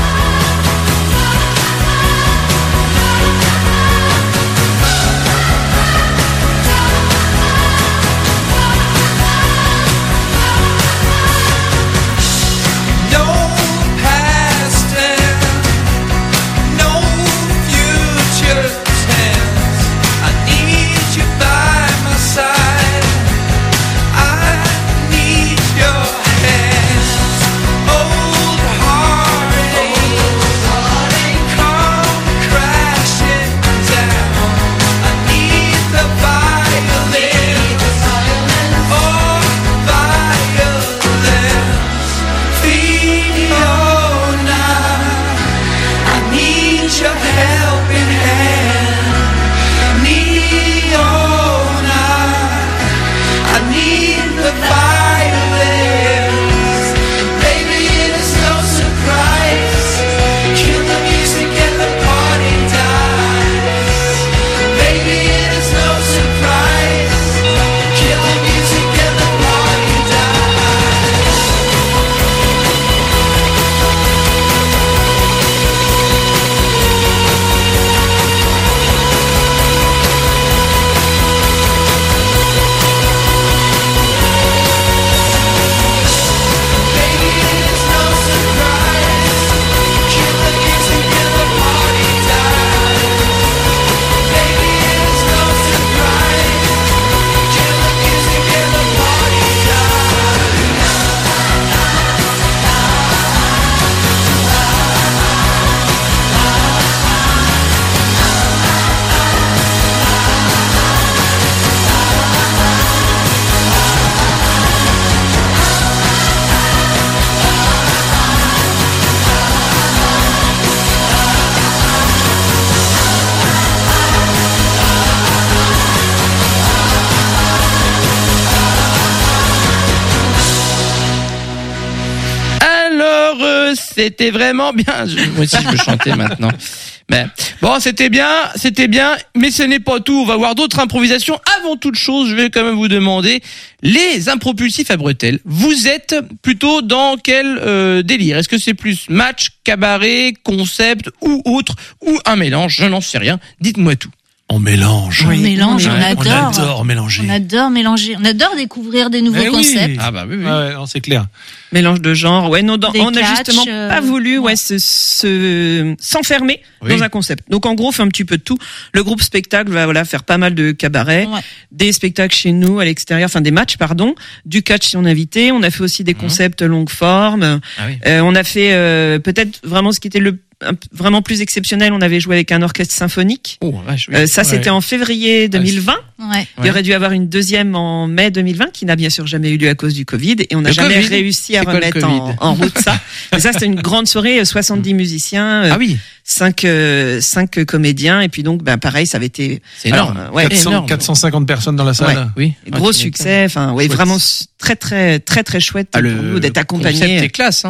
C'était vraiment bien. Moi aussi, je veux chanter maintenant. Mais bon, c'était bien, mais ce n'est pas tout. On va voir d'autres improvisations. Avant toute chose, je vais quand même vous demander, les impropulsifs à bretelles, vous êtes plutôt dans quel délire? Est-ce que c'est plus match, cabaret, concept ou autre, ou un mélange? Je n'en sais rien. Dites-moi tout. On mélange. On mélange, on adore. On adore mélanger. On adore mélanger. On adore découvrir des nouveaux concepts. Ah bah oui. Ouais, non, c'est clair. Mélange de genres. Ouais, non, on a justement catchs, pas voulu, s'enfermer dans un concept. Donc en gros, on fait un petit peu de tout. Le groupe spectacle va faire pas mal de cabarets, des spectacles chez nous à l'extérieur, enfin des matchs, du catch si on invité. On a fait aussi des concepts longue forme. On a fait peut-être vraiment ce qui était vraiment plus exceptionnel, on avait joué avec un orchestre symphonique. Ça, c'était en février 2020. Il y aurait dû avoir une deuxième en mai 2020, qui n'a bien sûr jamais eu lieu à cause du Covid, et on n'a jamais réussi à remettre en route ça. Mais ça, c'était une grande soirée, 70 musiciens. 5 comédiens, et puis donc pareil, ça avait été énorme. 450 personnes dans la salle. Gros succès, vraiment très très très très chouette pour nous d'être accompagnés. C'est classe.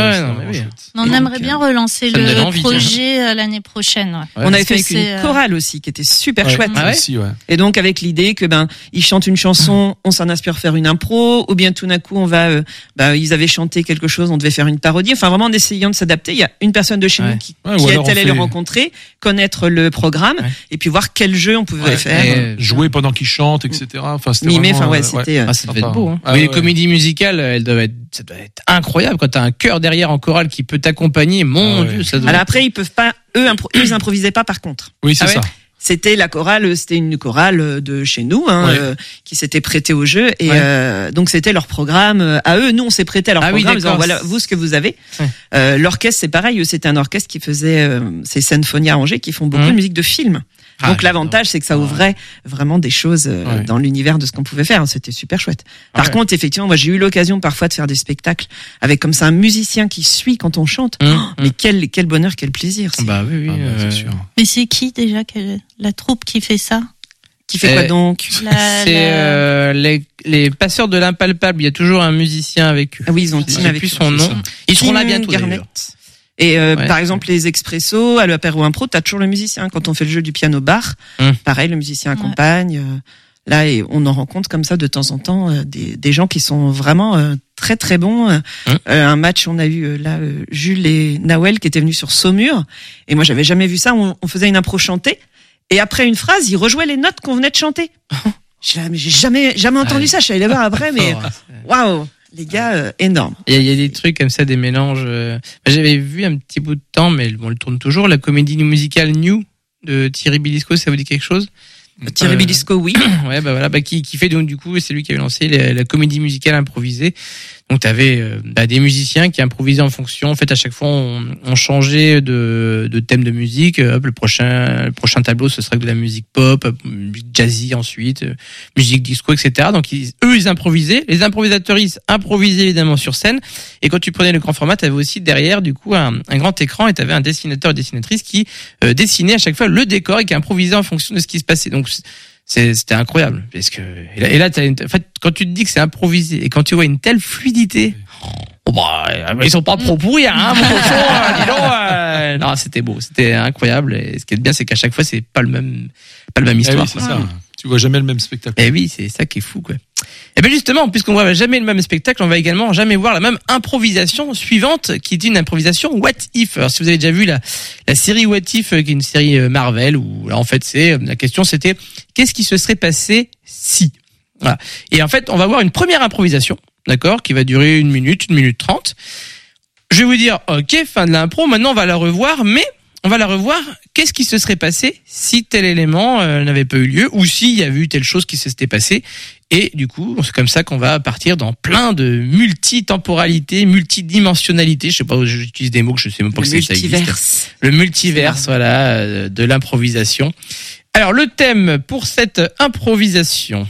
On aimerait bien relancer le projet l'année prochaine. On avait fait avec une chorale aussi qui était super chouette. Et donc avec l'idée que ils chantent une chanson, on s'en inspire faire une impro, ou bien tout d'un coup on va ils avaient chanté quelque chose, on devait faire une parodie. Enfin vraiment en essayant de s'adapter. Il y a une personne de chez nous qui est allée le rencontrer, connaître le programme, et puis voir quel jeu on pouvait faire. Jouer pendant qu'ils chantent, etc. Enfin, c'était mimer, c'était ça devait être beau. Les comédies musicales, ça doit être incroyable quand t'as un chœur derrière en chorale qui peut t'accompagner. Mon Dieu, ça doit. Alors après, ils peuvent pas, eux, ils improvisaient pas par contre. Oui, c'est ça. C'était la chorale, c'était une chorale de chez nous, qui s'était prêtée au jeu, et donc c'était leur programme à eux. Nous, on s'est prêté à leur programme, en disant voilà, vous ce que vous avez. L'orchestre, c'est pareil, c'était un orchestre qui faisait, c'est Sinfonia Angers, qui font beaucoup de musique de film. Donc l'avantage, c'est que ça ouvrait vraiment des choses dans l'univers de ce qu'on pouvait faire. C'était super chouette. Par contre, effectivement, moi j'ai eu l'occasion parfois de faire des spectacles avec comme ça un musicien qui suit quand on chante. Mais quel bonheur, quel plaisir. Bah oui, c'est sûr. Mais c'est qui déjà la troupe qui fait ça? Qui fait quoi donc? C'est les passeurs de l'impalpable. Il y a toujours un musicien avec eux. Ah oui, ils ont team avec plus son nom. Ils seront là bientôt. Et par exemple les expressos à l'apéro impro, t'as toujours le musicien. Quand on fait le jeu du piano bar, pareil, le musicien accompagne. Là, et on en rencontre comme ça de temps en temps des gens qui sont vraiment très très bons. Un match, on a eu Jules et Nawel qui étaient venus sur Saumur, et moi j'avais jamais vu ça. On faisait une impro chantée, et après une phrase, ils rejouaient les notes qu'on venait de chanter. J'ai jamais entendu ça. Je suis allée les voir après, mais waouh. Les gars, énorme. Il y a des trucs comme ça, des mélanges. J'avais vu un petit bout de temps, mais on le tourne toujours. La comédie musicale New de Thierry Bilisco, ça vous dit quelque chose? Thierry Bilisco, oui. Ouais, bah voilà, qui fait donc du coup, c'est lui qui avait lancé la comédie musicale improvisée. Donc t'avais des musiciens qui improvisaient en fonction. En fait, à chaque fois, on changeait de thème de musique. Hop, le prochain tableau, ce serait de la musique pop, musique jazzy ensuite, musique disco, etc. Donc eux, ils improvisaient. Les improvisateurs, ils improvisaient évidemment sur scène. Et quand tu prenais le grand format, t'avais aussi derrière du coup un grand écran, et t'avais un dessinateur et dessinatrice qui dessinait à chaque fois le décor et qui improvisait en fonction de ce qui se passait. Donc c'était incroyable, parce que et là en fait, quand tu te dis que c'est improvisé et quand tu vois une telle fluidité, ils sont pas trop pourris, hein, mon cochon, dis donc. Non, c'était beau, c'était incroyable. Et ce qui est bien, c'est qu'à chaque fois, c'est pas la même histoire. Oui, c'est ça. Tu vois jamais le même spectacle. Et oui, c'est ça qui est fou, quoi. Et bien justement, puisqu'on voit jamais le même spectacle, on va également jamais voir la même improvisation suivante, qui est une improvisation What If. Alors si vous avez déjà vu la série What If, qui est une série Marvel, où là en fait la question c'était qu'est-ce qui se serait passé si. Voilà. Et en fait, on va voir une première improvisation, d'accord, qui va durer 1 minute 30. Je vais vous dire, ok, fin de l'impro. Maintenant, on va la revoir, mais on va la revoir. Qu'est-ce qui se serait passé si tel élément n'avait pas eu lieu, ou s'il y avait eu telle chose qui s'était passée. Et du coup, c'est comme ça qu'on va partir dans plein de multitemporalité, multidimensionnalité. Je sais pas, j'utilise des mots que je sais même pas que ça existe. Le multiverse, voilà, de l'improvisation. Alors, le thème pour cette improvisation,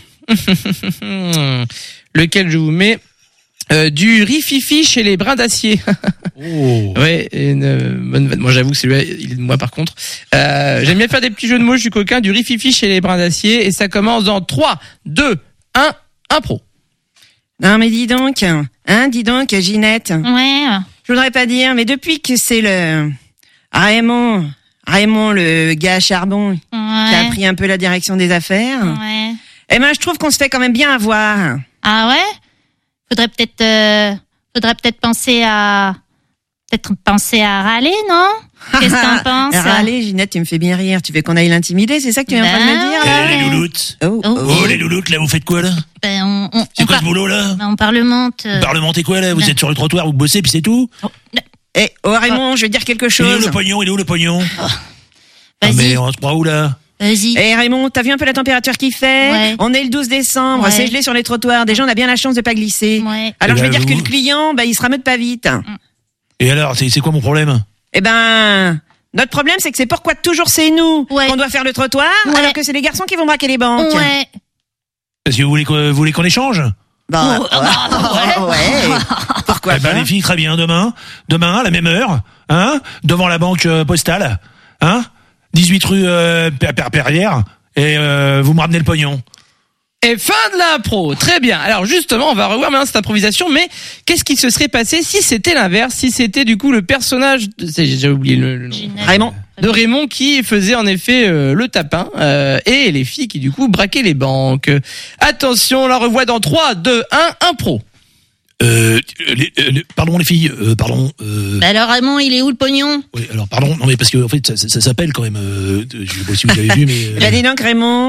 lequel je vous mets, du rififi chez les brins d'acier. Ouais, moi j'avoue que celui-là, il est de moi par contre. J'aime bien faire des petits jeux de mots, je suis coquin. Du rififi chez les brins d'acier, et ça commence dans 3, 2, 1, impro. Non mais dis donc, Ginette. Ouais. Je voudrais pas dire, mais depuis que c'est le Raymond, le gars à charbon, qui a pris un peu la direction des affaires, eh ben je trouve qu'on se fait quand même bien avoir. Ah ouais? Faudrait peut-être penser à râler, non? Qu'est-ce que t'en penses? Râler, Ginette, tu me fais bien rire. Tu veux qu'on aille l'intimider, c'est ça que tu es en train de me dire? Les louloutes. Oh, les louloutes, là, vous faites quoi, là? C'est quoi ce boulot, là? On parlemente. Parlementez quoi, là? Vous êtes sur le trottoir, vous bossez, puis c'est tout? Raymond, je vais te dire quelque chose. Il est où le pognon? Mais on se croit où, là? Vas-y. Raymond, t'as vu un peu la température qu'il fait? Ouais. On est le 12 décembre, c'est gelé sur les trottoirs. Déjà, on a bien la chance de pas glisser. Ouais. Alors, je vais dire que le client, il se rameute pas vite. Et alors, c'est quoi mon problème? Eh ben, notre problème, c'est que c'est pourquoi toujours c'est nous qu'on doit faire le trottoir, alors que c'est les garçons qui vont braquer les banques. Ouais. Parce que vous voulez qu'on échange? Ouais. Pourquoi pas? Les filles, très bien, demain, à la même heure, hein, devant la banque postale, hein, 18 rue Perrière, et vous me ramenez le pognon. Et fin de l'impro. Très bien. Alors justement, on va revoir maintenant cette improvisation, mais qu'est-ce qui se serait passé si c'était l'inverse, si c'était du coup le personnage, j'ai oublié le nom. Raymond qui faisait en effet le tapin, et les filles qui du coup braquaient les banques. Attention, on la revoit dans 3, 2, 1, impro. Pardon les filles, pardon. Alors Raymond, il est où le pognon? Oui, alors pardon, non mais parce que en fait ça s'appelle quand même. Je sais pas si vous l'avez vu, mais. Dis donc Raymond,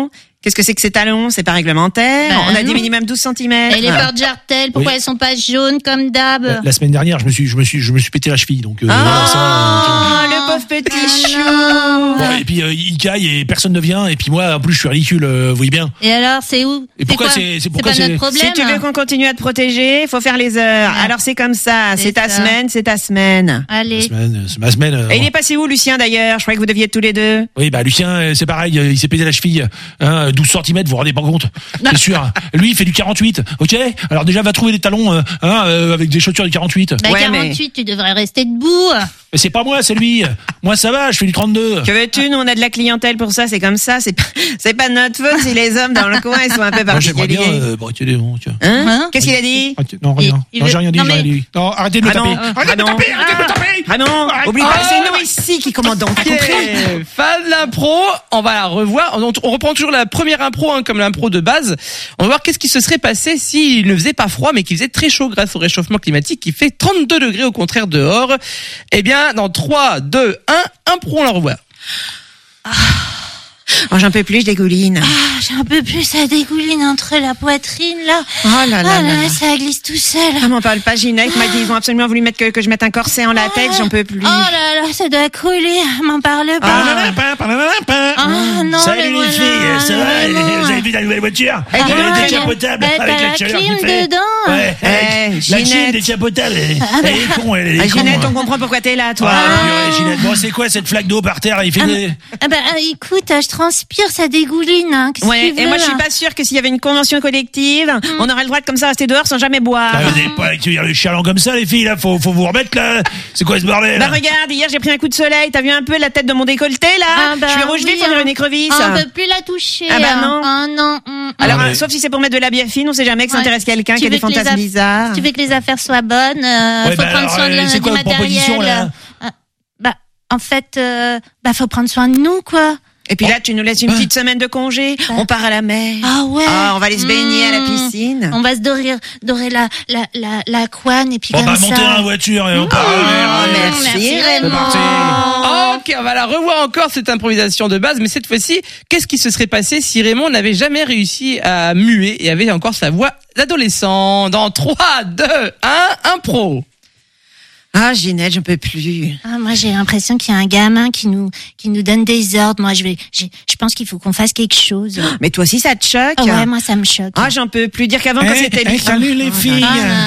Qu'est-ce que c'est que ces talons? C'est pas réglementaire. Bah, on a dit non. minimum 12 cm. Et les portes jartelles, pourquoi elles sont pas jaunes comme d'hab? La semaine dernière, je me suis pété la cheville, donc. Oh, le pauvre petit chou. Bon, et puis il caille et personne ne vient, et puis moi en plus je suis ridicule, vous voyez bien. Et alors, c'est où? Et pourquoi quoi c'est pourquoi pas notre problème. Si tu veux qu'on continue à te protéger, il faut faire les heures. Ouais. Alors c'est comme ça. C'est C'est ta ça. semaine, c'est ta semaine. Allez. C'est ma semaine. Et il est passé où, Lucien, d'ailleurs? Je croyais que vous deviez être tous les deux. Oui, bah Lucien, c'est pareil, il s'est pété la cheville, 12 cm, vous vous rendez pas compte, c'est sûr. Lui, il fait du 48, ok? Alors déjà, va trouver des talons, avec des chaussures de 48. Bah, Ouais, 48, tu devrais rester debout. Mais c'est pas moi, c'est lui. Moi, ça va, je fais du 32. Que veux-tu? Nous, on a de la clientèle pour ça, c'est comme ça. C'est pas de notre faute si les hommes dans le coin, ils sont un peu Moi, j'aimerais particuliers. bien braquer des ronds, tiens. Hein? Qu'est-ce qu'il a dit? Non, rien. Il Non, veut- j'ai rien dit, non, j'ai rien mais- dit. Non, arrêtez de me Ah non, taper. Arrêtez de me ah non. taper, arrêtez de me taper. Ah non, oublie pas, c'est nous ici qui commandons. T'as compris? Ok, fin de l'impro, on va la revoir. On reprend toujours la première impro, comme l'impro de base. On va voir qu'est-ce qui se serait passé s'il ne faisait pas froid, mais qu'il faisait très chaud grâce au réchauffement climatique qui fait 32 degrés au contraire dehors. Eh bien, dans 3, 2, 1, impro, on la revoit. Oh, j'en peux plus, je dégouline. Ah, j'ai un peu plus, ça dégouline entre la poitrine, là. Oh là là Ah là là. ça glisse tout seul. Ah, m'en parle pas, Ginette m'a dit, ils ont absolument voulu mettre que je mette un corset en latex, j'en peux plus. Oh là là, ça doit couler. M'en parle pas. Ah non, Salut le les filles, voilà, ça va? vraiment. Vous avez vu la nouvelle voiture? Eh, dis Elle donc, est elle- décapotable T'as avec la la chaleur clim qu'il fait. dedans. Ouais, Eh, la Ginette. Chine décapotable, elle est con, elle est Ah, con. Ginette, on comprend pourquoi t'es là, toi. Ah, purée, Ginette. Bon, c'est quoi cette flaque d'eau par terre? Il fait des... Ah bah écoute, je transpire, ça dégouline. Hein. Qu'est-ce Ouais, que tu et veux, moi je suis hein. pas sûre que s'il y avait une convention collective, on aurait le droit de comme ça rester dehors sans jamais boire. Ah, vous n'avez pas accueillir le chaland comme ça, les filles, là. Faut vous remettre, là. C'est quoi ce bordel? Bah regarde, hier j'ai pris un coup de soleil, t'as vu un peu la tête de mon décolleté là? Ah bah, Je suis rouge oui, vif, on dirait une écrevisse. Ah, on peut plus la toucher. Ah bah hein. non. Ah non. Alors, mais- sauf si c'est pour mettre de la bière fine, on sait jamais que ça Ouais. intéresse quelqu'un Tu qui a des veux que les fantasmes aff- bizarres. Si tu veux que les affaires soient bonnes, Ouais, faut bah prendre alors, soin de c'est du quoi votre matériel. proposition, là? Bah, en fait, faut prendre soin de nous, quoi. Et puis là, tu nous laisses une petite semaine de congé, on part à la mer. Ah ouais. Ah, on va aller se baigner à la piscine. On va se dorer la couenne et puis Bon, comme bah, ça. montez dans la voiture et on part. Oh, Allez. merci, Raymond. Raymond. Ok, on va la revoir encore, cette improvisation de base, mais cette fois-ci, qu'est-ce qui se serait passé si Raymond n'avait jamais réussi à muer et avait encore sa voix d'adolescent? Dans 3, 2, 1, impro. Ah, Ginette, j'en peux plus. Ah, moi, j'ai l'impression qu'il y a un gamin qui nous donne des ordres. Moi, je pense qu'il faut qu'on fasse quelque chose. Mais toi aussi, ça te choque? Ah ouais, moi, ça me choque. Ah, j'en peux plus. Dire qu'avant, quand c'était lui. salut les filles.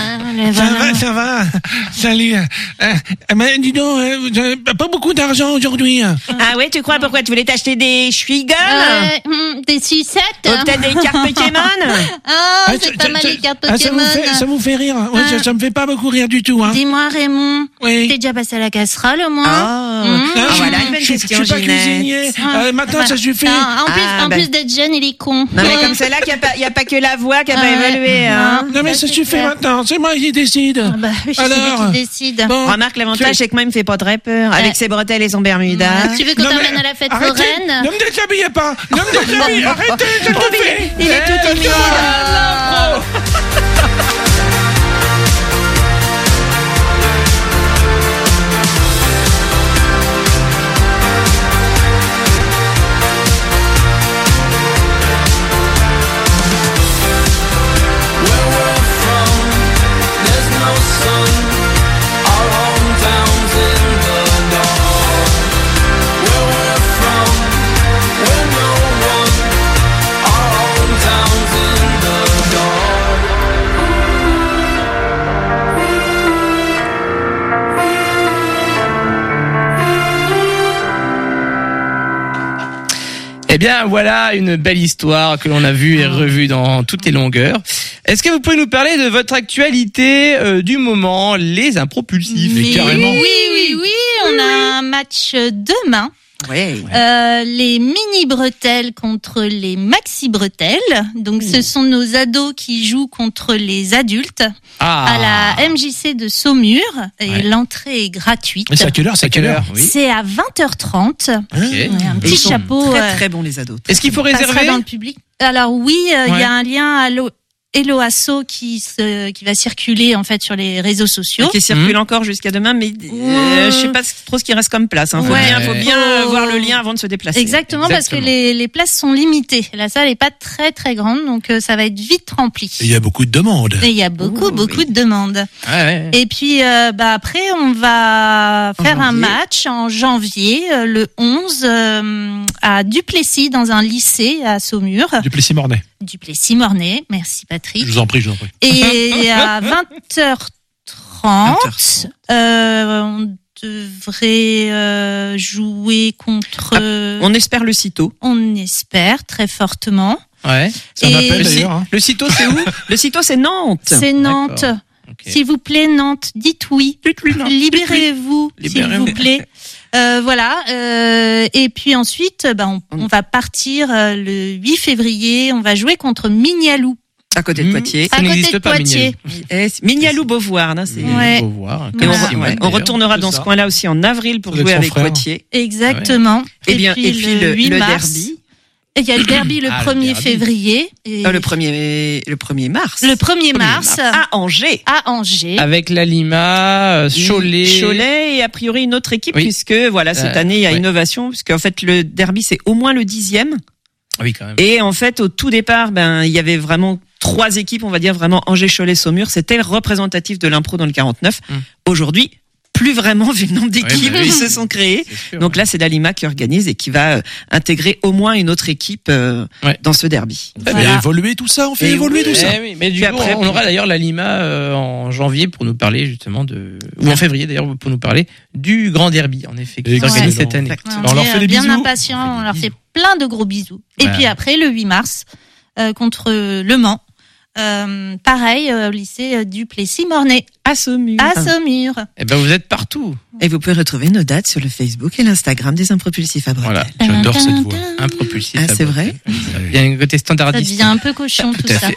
Ça va. Salut. Mais dis donc, vous avez pas beaucoup d'argent aujourd'hui. Ah ouais, tu crois pourquoi tu voulais t'acheter des chewing-gums? Des sucettes. Ou peut-être des cartes Pokémon? Ah, c'est pas mal les cartes Pokémon. Ça vous fait rire. Ouais, ça me fait pas beaucoup rire du tout. Hein. Dis-moi, Raymond, Oui. t'es déjà passé à la casserole au moins? Ah, voilà une bonne Je question, suis pas Ginette. cuisinier. Maintenant, ça suffit. Ah, en bah. plus d'être jeune, il est con. Non, mais comme c'est là qu'il n'y a pas que la voix qui a pas Ouais. évolué, hein. Non, mais ça suffit maintenant. C'est moi qui décide. Ah bah, oui, c'est lui qui décide. Bon, Remarque, l'avantage, c'est que moi, il me fait pas très peur. Avec ses bretelles et son Bermuda. Tu veux qu'on non, t'emmène mais à la fête arrêtez. foraine? Ne me déshabillez pas. Ne me déshabillez. Arrêtez, je te fais. Il est tout timide. Eh bien, voilà une belle histoire que l'on a vue et revue dans toutes les longueurs. Est-ce que vous pouvez nous parler de votre actualité du moment, les impropulsifs? Mais carrément. oui, on a un match demain. Ouais. Les mini bretelles contre les maxi bretelles. Donc ce sont nos ados qui jouent contre les adultes à la MJC de Saumur et l'entrée est gratuite. Mais c'est à quelle heure? C'est à quelle heure? Oui. C'est à 20h30. Ok. Un Et petit ils sont chapeau. Très, très bons, les ados. Est-ce qu'il faut passera réserver? dans le public. Alors oui, il y a un lien à Hello Asso qui va circuler en fait sur les réseaux sociaux. Qui circule encore jusqu'à demain, mais je sais pas trop ce qui reste comme place. Faut bien voir le lien avant de se déplacer. Exactement. Parce que les places sont limitées. La salle est pas très très grande, donc ça va être vite rempli. Et il y a beaucoup de demandes. Et il y a beaucoup de demandes. Ouais. Et puis après on va faire un match en janvier, le 11 à Duplessis dans un lycée à Saumur. Duplessis-Mornay. Duplessis-Mornay, merci Patrick. Je vous en prie. Et à 20h30, on devrait jouer contre... on espère le CITO. On espère très fortement. Ouais. Ça m'appelle d'ailleurs. Hein. Le CITO, c'est où? Le CITO, c'est Nantes. C'est Nantes. Okay. S'il vous plaît, Nantes, dites oui. Libérez-vous, s'il vous plaît. Voilà. Et puis ensuite, on va partir le 8 février. On va jouer contre Mignalou. À côté de Poitiers. Ça n'existe pas, Poitiers. Mignalou-Beauvoir. Beauvoir. On retournera dans ce coin-là aussi en avril pour jouer avec Poitiers. Exactement. Et puis le 8 mars. derby. Il y a le derby le 1er février. Et le 1er mars. Le 1er mars. À Angers. Avec la Lima, Cholet et a priori une autre équipe puisque cette année il y a innovation puisque en fait le derby c'est au moins le 10e. Oui, quand même. Et en fait au tout départ il y avait vraiment 3 équipes, on va dire vraiment Angers, Cholet, Saumur, c'était représentatif de l'impro dans le 49. Aujourd'hui, plus vraiment vu le nombre d'équipes qui se sont créées. Donc là, c'est la Lima qui organise et qui va intégrer au moins une autre équipe dans ce derby. On fait évoluer tout ça, tout ça. Oui, mais du coup, on aura d'ailleurs la Lima en janvier pour nous parler justement ou en février d'ailleurs pour nous parler du grand derby en effet qui s'organise cette année. On leur fait des bisous. Bien impatients, on leur fait plein de gros bisous. Et puis après, le 8 mars, contre Le Mans. Pareil, au lycée Duplessis-Mornay. À Saumur. Et vous êtes partout. Et vous pouvez retrouver nos dates sur le Facebook et l'Instagram des Impropulsifs à Bretel. Voilà, j'adore cette voix. Impropulsif. Ah, c'est vrai? Il y a un côté standardiste. Ça devient un peu cochon tout ça.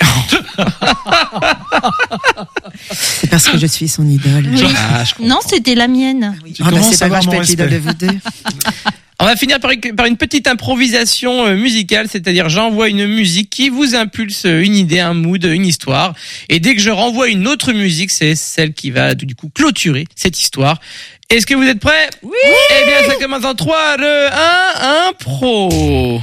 C'est parce que je suis son idole. Oui. Non, c'était la mienne. C'est pas grave, je peux être l'idole de vous deux. On va finir par une petite improvisation musicale, c'est-à-dire j'envoie une musique qui vous impulse une idée, un mood, une histoire. Et dès que je renvoie une autre musique, c'est celle qui va du coup clôturer cette histoire. Est-ce que vous êtes prêts? Oui. Eh bien, ça commence en 3, 2, 1, impro.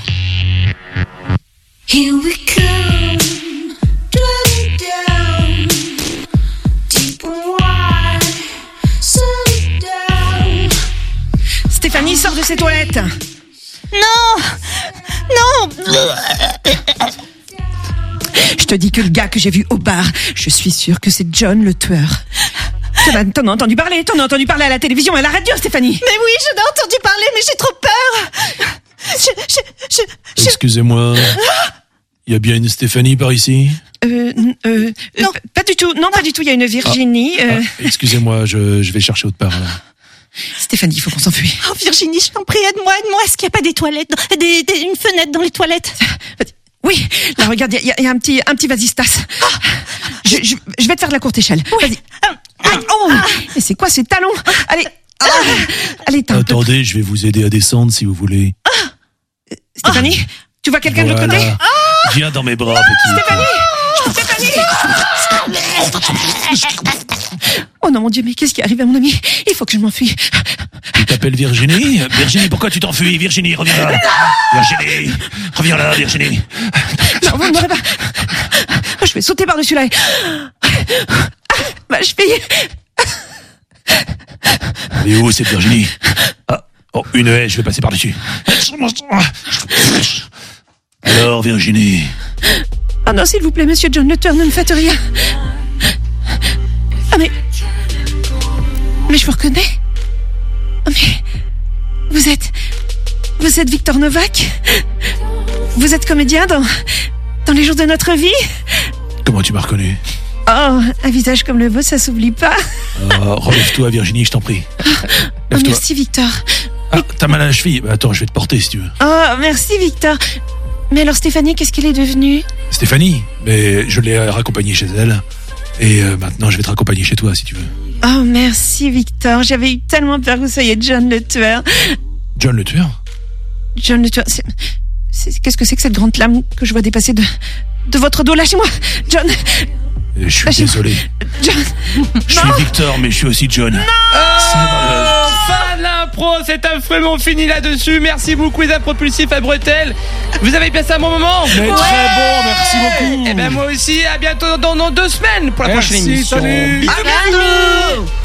Here we come, driving down, deep and wide, sun down. Stéphanie, sors de ses toilettes. Non. Je te dis que le gars que j'ai vu au bar, je suis sûre que c'est John le tueur. T'en as entendu parler à la télévision et à la radio, Stéphanie. Mais oui, j'en ai entendu parler, mais j'ai trop peur. Excusez-moi. Il y a bien une Stéphanie par ici? Non. Pas du tout. Non, pas du tout. Il y a une Virginie. Excusez-moi, je vais chercher autre part. Là. Stéphanie, il faut qu'on s'enfuit. Oh Virginie, je t'en prie, aide-moi. Est-ce qu'il n'y a pas des toilettes, une fenêtre dans les toilettes? Oui, là regarde, il y a un petit vasistas. Je vais te faire de la courte échelle. Oui. Vas-y. Mais c'est quoi ces talons? Allez. Allez, attendez, je vais vous aider à descendre si vous voulez. Stéphanie, tu vois quelqu'un de l'autre côté? Viens dans mes bras, petit. Stéphanie. Oh non, mon Dieu, mais qu'est-ce qui arrive à mon ami? Il faut que je m'enfuis. Tu t'appelles Virginie? Virginie, pourquoi tu t'enfuis? Virginie, reviens là. Virginie, reviens là, Virginie. Non, vous ne m'aurez pas. Je vais sauter par-dessus là. Ma cheville. Elle est où, cette Virginie? Une haie, je vais passer par-dessus. Alors, Virginie. Oh non, s'il vous plaît, monsieur John le tueur, ne me faites rien. Ah, mais je vous reconnais. Oh, mais vous êtes Victor Novak? Vous êtes comédien dans Les jours de notre vie? Comment tu m'as reconnu? Oh, un visage comme le vôtre, ça s'oublie pas. Relève-toi, Virginie, je t'en prie. Oh, merci, Victor. T'as mal à la cheville? Attends, je vais te porter si tu veux. Oh, merci, Victor. Mais alors, Stéphanie, qu'est-ce qu'elle est devenue? Stéphanie? Mais je l'ai raccompagnée chez elle. Et maintenant, je vais te raccompagner chez toi, si tu veux. Oh, merci, Victor. J'avais eu tellement peur que vous soyez John le tueur. John le tueur? John le tueur, qu'est-ce que c'est que cette grande lame que je vois dépasser de votre dos. Lâchez-moi, John. Je suis désolé. John. Je suis Victor, mais je suis aussi John. Fin de l'impro, c'est affreux, mais on finit là-dessus. Merci beaucoup les impropulsifs à bretelles. Vous avez passé un bon moment? Mais très bon, merci beaucoup. Et ben moi aussi, à bientôt dans 2 semaines pour la prochaine émission. Salut. À bientôt.